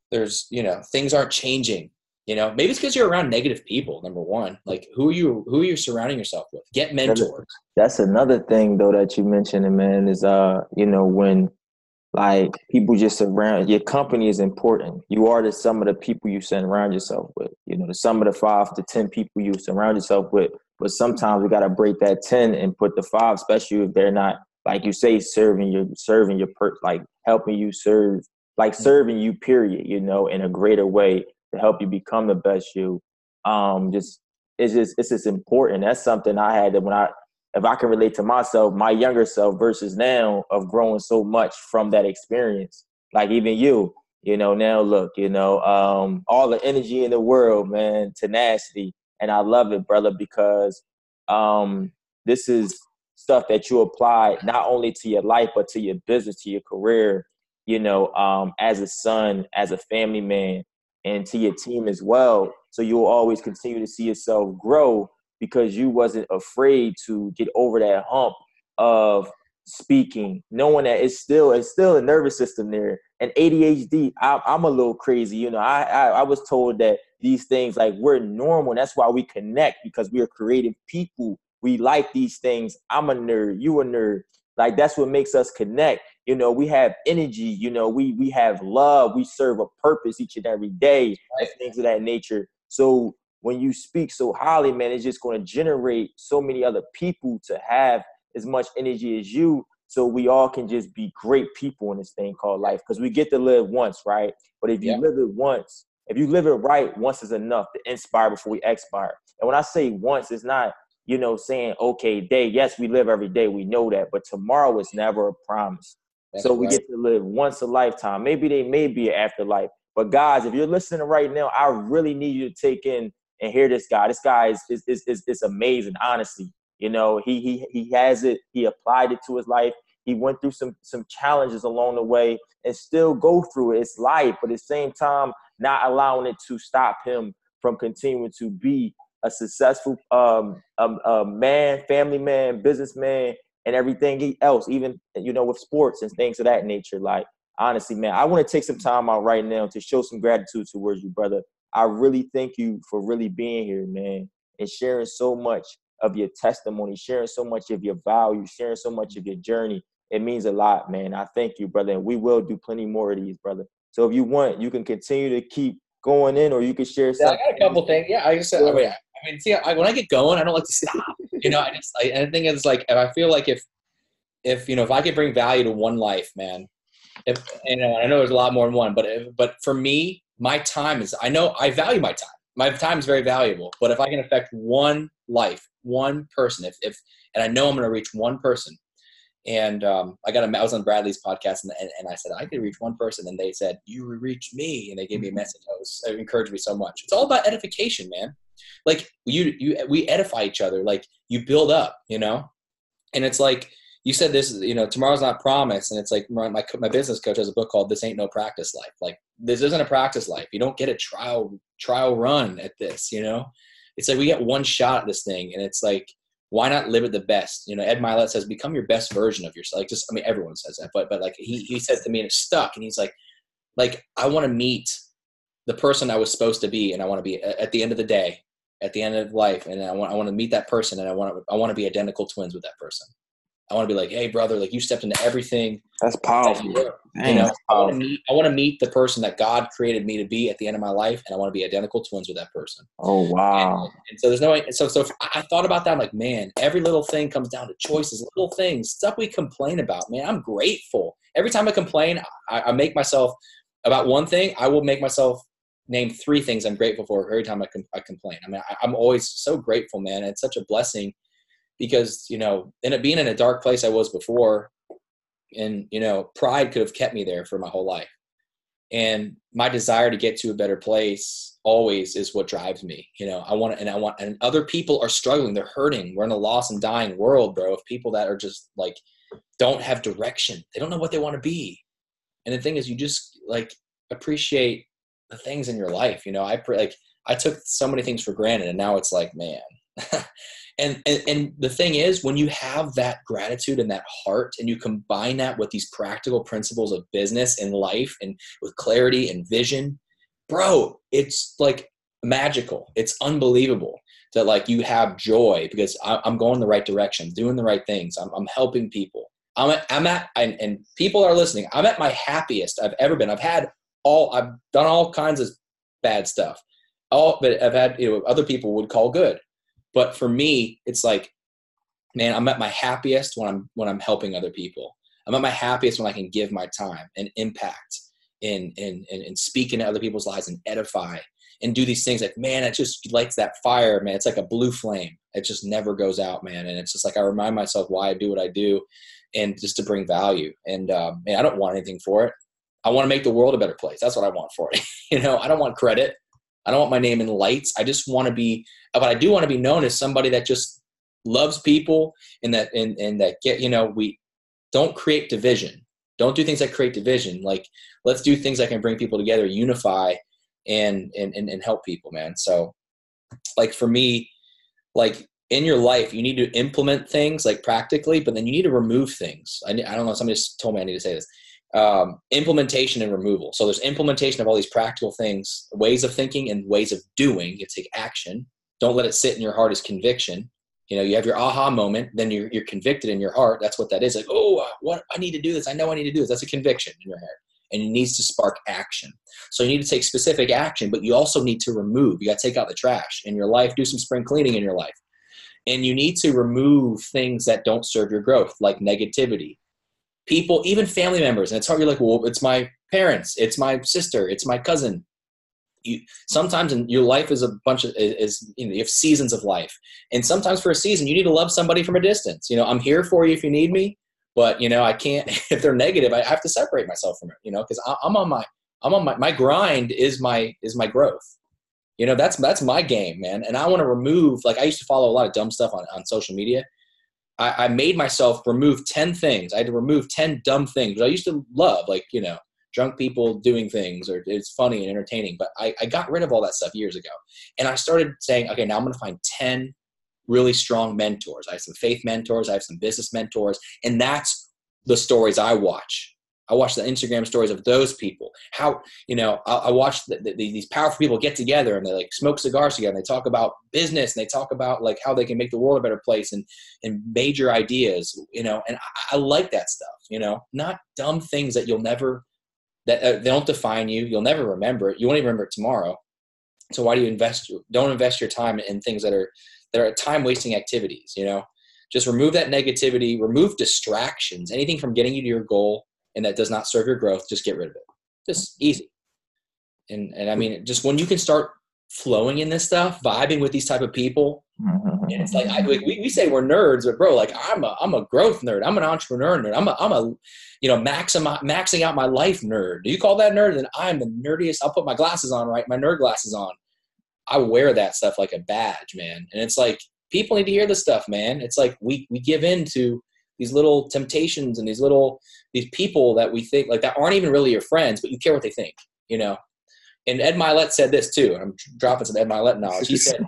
things aren't changing. Maybe it's because you're around negative people. Number one, like who are you surrounding yourself with? Get mentors. That's another thing though that you mentioned, man, is when like people just surround your company is important. You are the sum of the people you surround yourself with. The sum of the 5 to 10 people you surround yourself with. But sometimes we got to break that 10 and put the 5, especially if they're not, like you say, serving your like helping you serve, like serving you, period. In a greater way to help you become the best you. It's just important. That's something I had that if I can relate to myself, my younger self versus now of growing so much from that experience. Like even you, now look, all the energy in the world, man, tenacity. And I love it, brother, because this is stuff that you apply not only to your life, but to your business, to your career, as a son, as a family man, and to your team as well. So you'll always continue to see yourself grow because you wasn't afraid to get over that hump of speaking, knowing that it's still a nervous system there. And ADHD, I'm a little crazy. I was told that these things, like, we're normal. And that's why we connect, because we are creative people. We like these things. I'm a nerd. You a nerd. Like, that's what makes us connect. We have energy. We have love. We serve a purpose each and every day, and things of that nature. So when you speak so highly, man, it's just going to generate so many other people to have as much energy as you, so we all can just be great people in this thing called life, because we get to live once, right? But if you live it once, if you live it right, once is enough to inspire before we expire. And when I say once, it's not, saying, okay, yes, we live every day. We know that. But tomorrow is never a promise. So we get to live once a lifetime. Maybe there may be an afterlife. But guys, if you're listening right now, I really need you to take in and hear this guy. This guy is amazing, honestly. He has it. He applied it to his life. He went through some challenges along the way and still go through it. It's life, but at the same time, not allowing it to stop him from continuing to be a successful man, family man, businessman, and everything else, even, with sports and things of that nature. Like, honestly, man, I want to take some time out right now to show some gratitude towards you, brother. I really thank you for really being here, man, and sharing so much of your testimony, sharing so much of your value, sharing so much of your journey. It means a lot, man. I thank you, brother, and we will do plenty more of these, brother. So if you want, you can continue to keep going in, or you can share something. I got a couple things. Yeah, when I get going, I don't like to stop. I think it's like, if I feel like if I could bring value to one life, man, I know there's a lot more than one, but for me, my time is, I value my time. My time is very valuable, but if I can affect one life, one person, and I know I'm going to reach one person, And I was on Bradley's podcast, and I said, I could reach one person. And they said, you reach me. And they gave me a message. It encouraged me so much. It's all about edification, man. Like we edify each other. Like you build up, you know? And it's like, you said this, you know, tomorrow's not promised. And it's like my business coach has a book called This Ain't No Practice Life. Like this isn't a practice life. You don't get a trial run at this, you know? It's like we get one shot at this thing. And it's like, why not live it the best? You know, Ed Mylett says, become your best version of yourself. Like just, I mean, everyone says that, but like he said to me and it stuck, and he's like, I want to meet the person I was supposed to be. And I want to be at the end of the day, at the end of life. And I want to meet that person. And I want to be identical twins with that person. I want to be like, hey brother, like you stepped into everything. That's powerful. You know, I want to meet the person that God created me to be at the end of my life. And I want to be identical twins with that person. Oh, wow. And so there's no way. So I thought about that. I'm like, man, every little thing comes down to choices, little things, stuff we complain about, man. I'm grateful. Every time I complain, I make myself about one thing. I will make myself name 3 things I'm grateful for every time I complain. I mean, I'm always so grateful, man. It's such a blessing. Because, you know, being in a dark place I was before, and, you know, pride could have kept me there for my whole life. And my desire to get to a better place always is what drives me. You know, and other people are struggling. They're hurting. We're in a lost and dying world, bro, of people that are just like, don't have direction. They don't know what they want to be. And the thing is, you just like appreciate the things in your life. You know, I took so many things for granted, and now it's like, man, And the thing is, when you have that gratitude and that heart, and you combine that with these practical principles of business and life, and with clarity and vision, bro, it's like magical. It's unbelievable that like you have joy because I'm going the right direction, doing the right things. I'm helping people. And people are listening. I'm at my happiest I've ever been. I've done all kinds of bad stuff. But I've had, you know, other people would call good. But for me, it's like, man, I'm at my happiest when I'm helping other people. I'm at my happiest when I can give my time and impact and speak into other people's lives and edify and do these things. Like, man, it just lights that fire, man. It's like a blue flame. It just never goes out, man. And it's just like I remind myself why I do what I do, and just to bring value. And man, I don't want anything for it. I want to make the world a better place. That's what I want for it. You know, I don't want credit. I don't want my name in lights. I just want to be, but I do want to be known as somebody that just loves people, and that get, you know, we don't create division. Don't do things that create division. Like, let's do things that can bring people together, unify, and help people, man. So like for me, like in your life, you need to implement things like practically, but then you need to remove things. I don't know. Somebody just told me I need to say this. Implementation and removal. So there's implementation of all these practical things, ways of thinking and ways of doing. You take action. Don't let it sit in your heart as conviction. You know, you have your aha moment, then you're convicted in your heart. That's what that is. Like, oh, what I need to do this. I know I need to do this. That's a conviction in your heart, and it needs to spark action. So you need to take specific action, but you also need to remove. You got to take out the trash in your life. Do some spring cleaning in your life, and you need to remove things that don't serve your growth, like negativity. People, even family members, and it's hard. You're like, well, it's my parents, it's my sister, it's my cousin. Sometimes in your life is a bunch of you know, you have seasons of life, and sometimes for a season you need to love somebody from a distance. You know, I'm here for you if you need me, but you know, I can't. If they're negative, I have to separate myself from it. You know, because I'm on my grind is my growth. You know, that's my game, man. And I want to remove. Like, I used to follow a lot of dumb stuff on social media. I made myself remove 10 things. I had to remove 10 dumb things, which I used to love, like, you know, drunk people doing things, or it's funny and entertaining. But I got rid of all that stuff years ago. And I started saying, okay, now I'm going to find 10 really strong mentors. I have some faith mentors. I have some business mentors. And that's the stories I watch. I watch the Instagram stories of those people. How, you know, I watch these powerful people get together and they like smoke cigars together. And they talk about business, and they talk about like how they can make the world a better place, and major ideas, you know, and I like that stuff, you know, not dumb things that you'll never, that they don't define you. You'll never remember it. You won't even remember it tomorrow. So why do you don't invest your time in things that are time wasting activities, you know? Just remove that negativity, remove distractions, anything from getting you to your goal and that does not serve your growth. Just get rid of it. Just easy. And I mean, just when you can start flowing in this stuff, vibing with these type of people. Mm-hmm. And it's like, we say we're nerds, but bro, like I'm a growth nerd. I'm an entrepreneur nerd. I'm a maxing out my life nerd. Do you call that nerd? Then I'm the nerdiest. I'll put my glasses on, right? My nerd glasses on. I wear that stuff like a badge, man. And it's like, people need to hear this stuff, man. It's like we give in to these little temptations and these people that we think like that aren't even really your friends, but you care what they think, you know? And Ed Mylett said this too. I'm dropping some Ed Mylett knowledge. He said,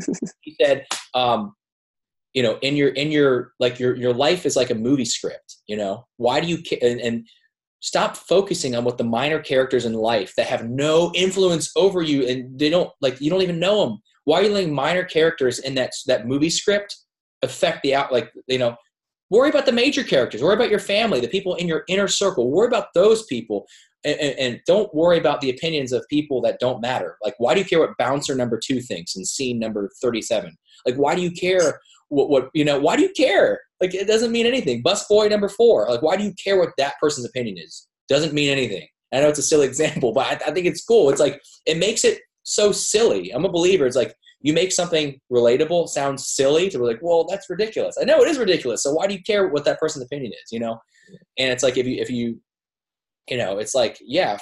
you know, in your like your life is like a movie script, you know? Why do you and stop focusing on what the minor characters in life that have no influence over you and they don't like, you don't even know them. Why are you letting minor characters in that movie script affect the out? Like, you know, worry about the major characters, worry about your family, the people in your inner circle, worry about those people and don't worry about the opinions of people that don't matter. Like, why do you care what bouncer number 2 thinks in scene number 37? Like, why do you care what, you know, why do you care? Like, it doesn't mean anything. Busboy number 4. Like, why do you care what that person's opinion is? Doesn't mean anything. I know it's a silly example, but I think it's cool. It's like, it makes it so silly. I'm a believer. It's like, you make something relatable sound silly to be like, well, that's ridiculous. I know it is ridiculous. So why do you care what that person's opinion is, you know? And it's like, if you know, it's like, yeah,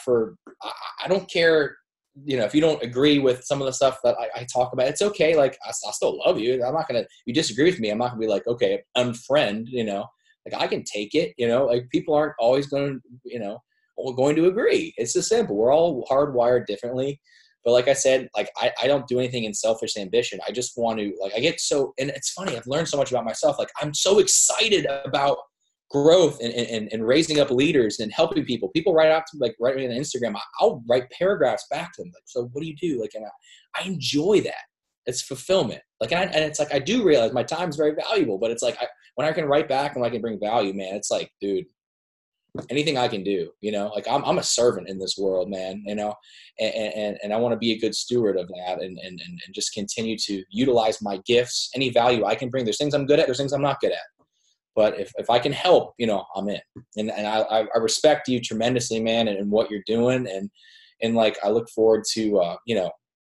I don't care, you know, if you don't agree with some of the stuff that I talk about, it's okay. Like, I still love you. I'm not going to, if you disagree with me, I'm not gonna be like, okay, unfriend, you know, like I can take it, you know, like people aren't always going to, you know, going to agree. It's just simple. We're all hardwired differently. But like I said, like I don't do anything in selfish ambition. I just want to, like, I get so, and it's funny, I've learned so much about myself. Like, I'm so excited about growth and raising up leaders and helping people. People write me on Instagram. I'll write paragraphs back to them. Like, so what do you do? Like, and I enjoy that. It's fulfillment. Like, and it's like, I do realize my time is very valuable, but it's like, when I can write back and I can bring value, man, it's like, dude, anything I can do, you know, like I'm a servant in this world, man, you know, and I want to be a good steward of that and just continue to utilize my gifts, any value I can bring. There's things I'm good at, there's things I'm not good at. But if I can help, you know, I'm in. And I respect you tremendously, man, and what you're doing. And like, I look forward to, you know,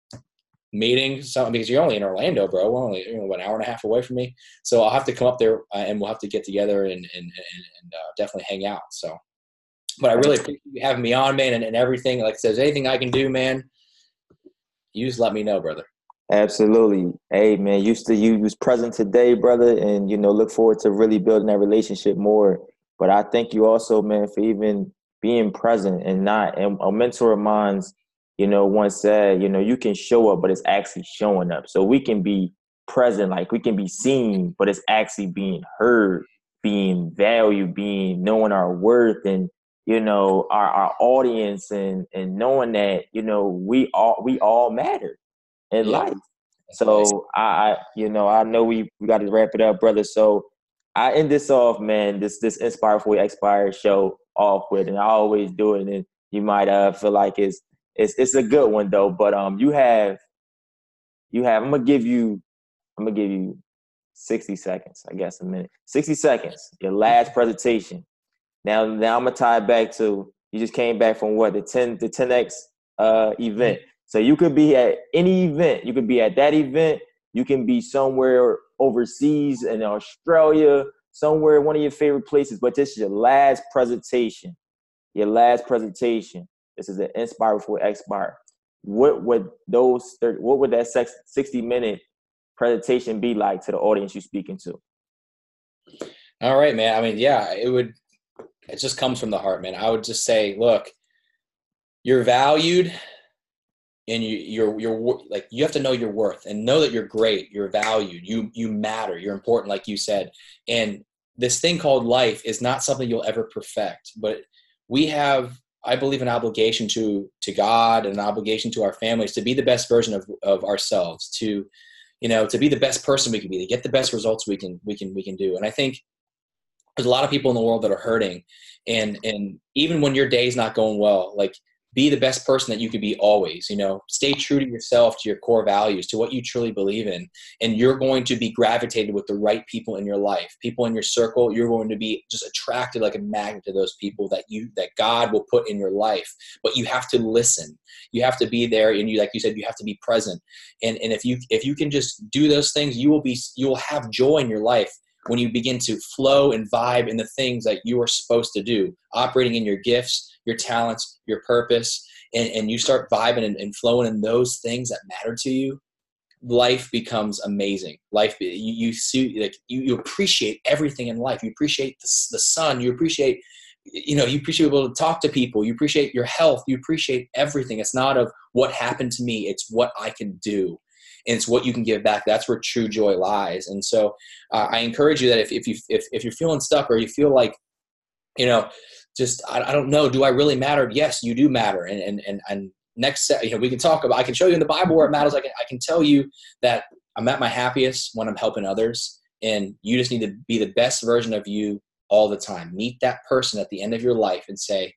meeting something, because you're only in Orlando, bro. We're only, you know, an hour and a half away from me. So I'll have to come up there and we'll have to get together and definitely hang out. So, but I really appreciate you having me on, man, and everything. Like I said, if there's anything I can do, man, you just let me know, brother. Absolutely. Hey, man, you was present today, brother, and, you know, look forward to really building that relationship more. But I thank you also, man, for even being present and a mentor of mine's, you know, once said, you know, you can show up, but it's actually showing up. So we can be present, like we can be seen, but it's actually being heard, being valued, knowing our worth and, you know, our audience and knowing that, you know, we all matter in life. So I you know, I know we got to wrap it up, brother. So I end this off, man, this Inspire Before You Expire show off with, and I always do it. And you might feel like it's a good one though. But I'm gonna give you 60 seconds, I guess, a minute. 60 seconds, your last presentation. Now I'm gonna tie it back to, you just came back from what, the 10X event. So you could be at any event. You could be at that event. You can be somewhere overseas in Australia, somewhere, one of your favorite places, but this is your last presentation. This is an Inspire Before You Expire. What would that 60-minute presentation be like to the audience you're speaking to? All right, man. I mean, yeah, it just comes from the heart, man. I would just say, look, you're valued. And you're like, you have to know your worth and know that you're great, you're valued, you matter, you're important, like you said. And this thing called life is not something you'll ever perfect, but we have, I believe, an obligation to God and an obligation to our families to be the best version of ourselves, to, you know, to be the best person we can be, to get the best results we can do. And I think there's a lot of people in the world that are hurting, and even when your day's not going well, like, be the best person that you could be always, stay true to yourself, to your core values, to what you truly believe in. And you're going to be gravitated with the right people in your life, people in your circle. You're going to be just attracted like a magnet to those people that God will put in your life. But you have to listen. You have to be there. And like you said, you have to be present. And if you can just do those things, you will have joy in your life when you begin to flow and vibe in the things that you are supposed to do, operating in your gifts, your talents, your purpose, and you start vibing and flowing in those things that matter to you. Life becomes amazing. Life, you see, like you appreciate everything in life. You appreciate the sun. You appreciate, you appreciate being able to talk to people. You appreciate your health. You appreciate everything. It's not of what happened to me. It's what I can do. And it's what you can give back. That's where true joy lies. And so I encourage you that if you're feeling stuck, or you feel like, just, I don't know, do I really matter? Yes, you do matter. And next, we can talk about, I can show you in the Bible where it matters. I can tell you that I'm at my happiest when I'm helping others, and you just need to be the best version of you all the time. Meet that person at the end of your life and say,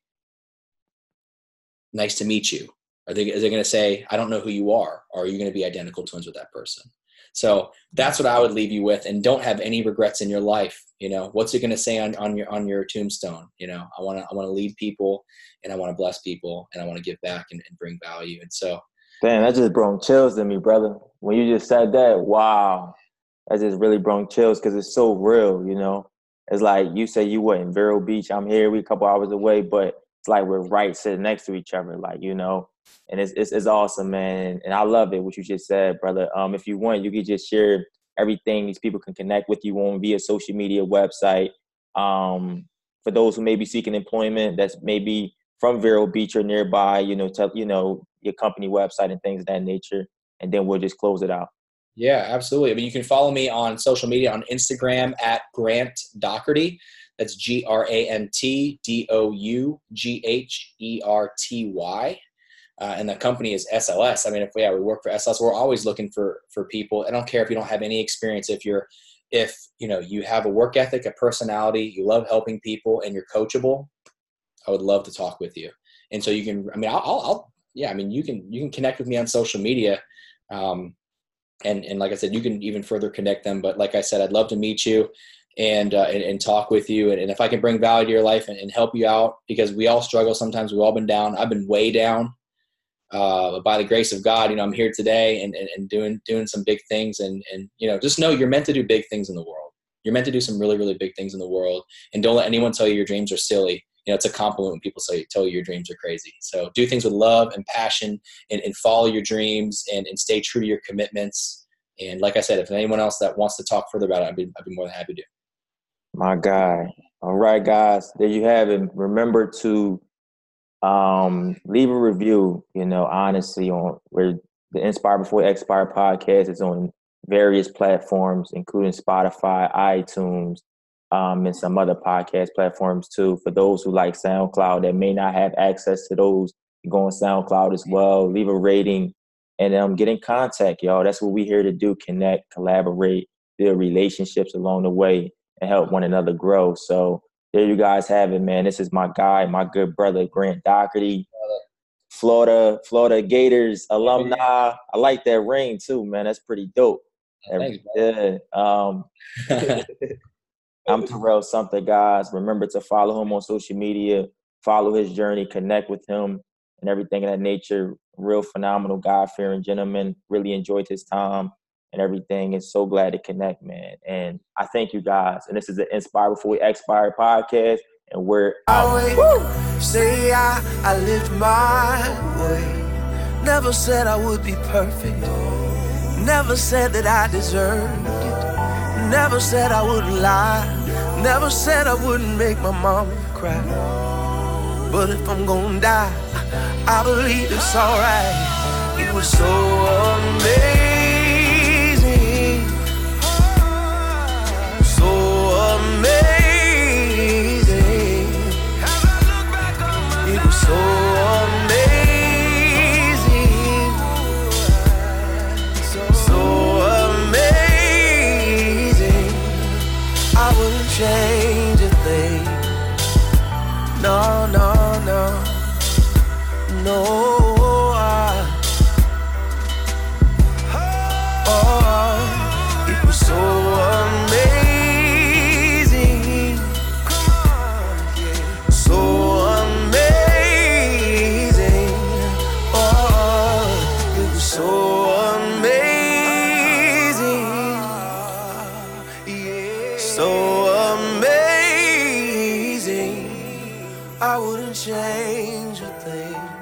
nice to meet you. Is they going to say, I don't know who you are? Or are you going to be identical twins with that person? So that's what I would leave you with. And don't have any regrets in your life. What's it going to say on your tombstone? I want to lead people, and I want to bless people, and I want to give back and bring value. And so, damn, that just brought chills to me, brother. When you just said that, wow, that just really brought chills, because it's so real. It's like you say you were in Vero Beach. I'm here. We a couple hours away, but it's like we're right sitting next to each other, and it's awesome, man. And I love it, what you just said, brother. If you want, you could just share everything these people can connect with you on via social media, website. For those who may be seeking employment, that's maybe from Vero Beach or nearby, tell your company website and things of that nature, and then we'll just close it out. Yeah, absolutely. I mean, you can follow me on social media, on Instagram at Grant Dougherty. That's GrantDougherty. And the company is SLS. I mean, we work for SLS. We're always looking for people. I don't care if you don't have any experience. If you have a work ethic, a personality, you love helping people, and you're coachable, I would love to talk with you. And so you can, you can connect with me on social media. And like I said, you can even further connect them. But like I said, I'd love to meet you and talk with you. And if I can bring value to your life and help you out, because we all struggle. Sometimes we've all been down. I've been way down. By the grace of God, I'm here today and doing some big things. And just know you're meant to do big things in the world. You're meant to do some really, really big things in the world. And don't let anyone tell you your dreams are silly. It's a compliment when people tell you your dreams are crazy. So do things with love and passion, and follow your dreams, and stay true to your commitments. And like I said, if anyone else that wants to talk further about it, I'd be more than happy to. My guy. All right, guys, there you have it. Remember to leave a review, honestly, on where the Inspire Before You Expire podcast is on various platforms, including Spotify, iTunes, and some other podcast platforms too. For those who like SoundCloud that may not have access to those, you go on SoundCloud as well, leave a rating, and get in contact, y'all. That's what we're here to do: connect, collaborate, build relationships along the way, and help one another grow. So there you guys have it, man. This is my guy, my good brother, Grant Dougherty, Florida Gators alumni. I like that ring too, man. That's pretty dope. Thanks, yeah. I'm Terrell Sumter, guys. Remember to follow him on social media, follow his journey, connect with him, and everything of that nature. Real phenomenal, God-fearing gentleman. Really enjoyed his time and everything. And so glad to connect, man. And I thank you guys. And this is the Inspire Before We Expire podcast. And we're out. Say I lived my way. Never said I would be perfect. Never said that I deserved it. Never said I wouldn't lie. Never said I wouldn't make my mama cry. But if I'm gonna die, I believe it's alright. It was so amazing. So amazing. It was so amazing. So amazing. I wouldn't change a thing. No, no, no. No, I wouldn't change a thing.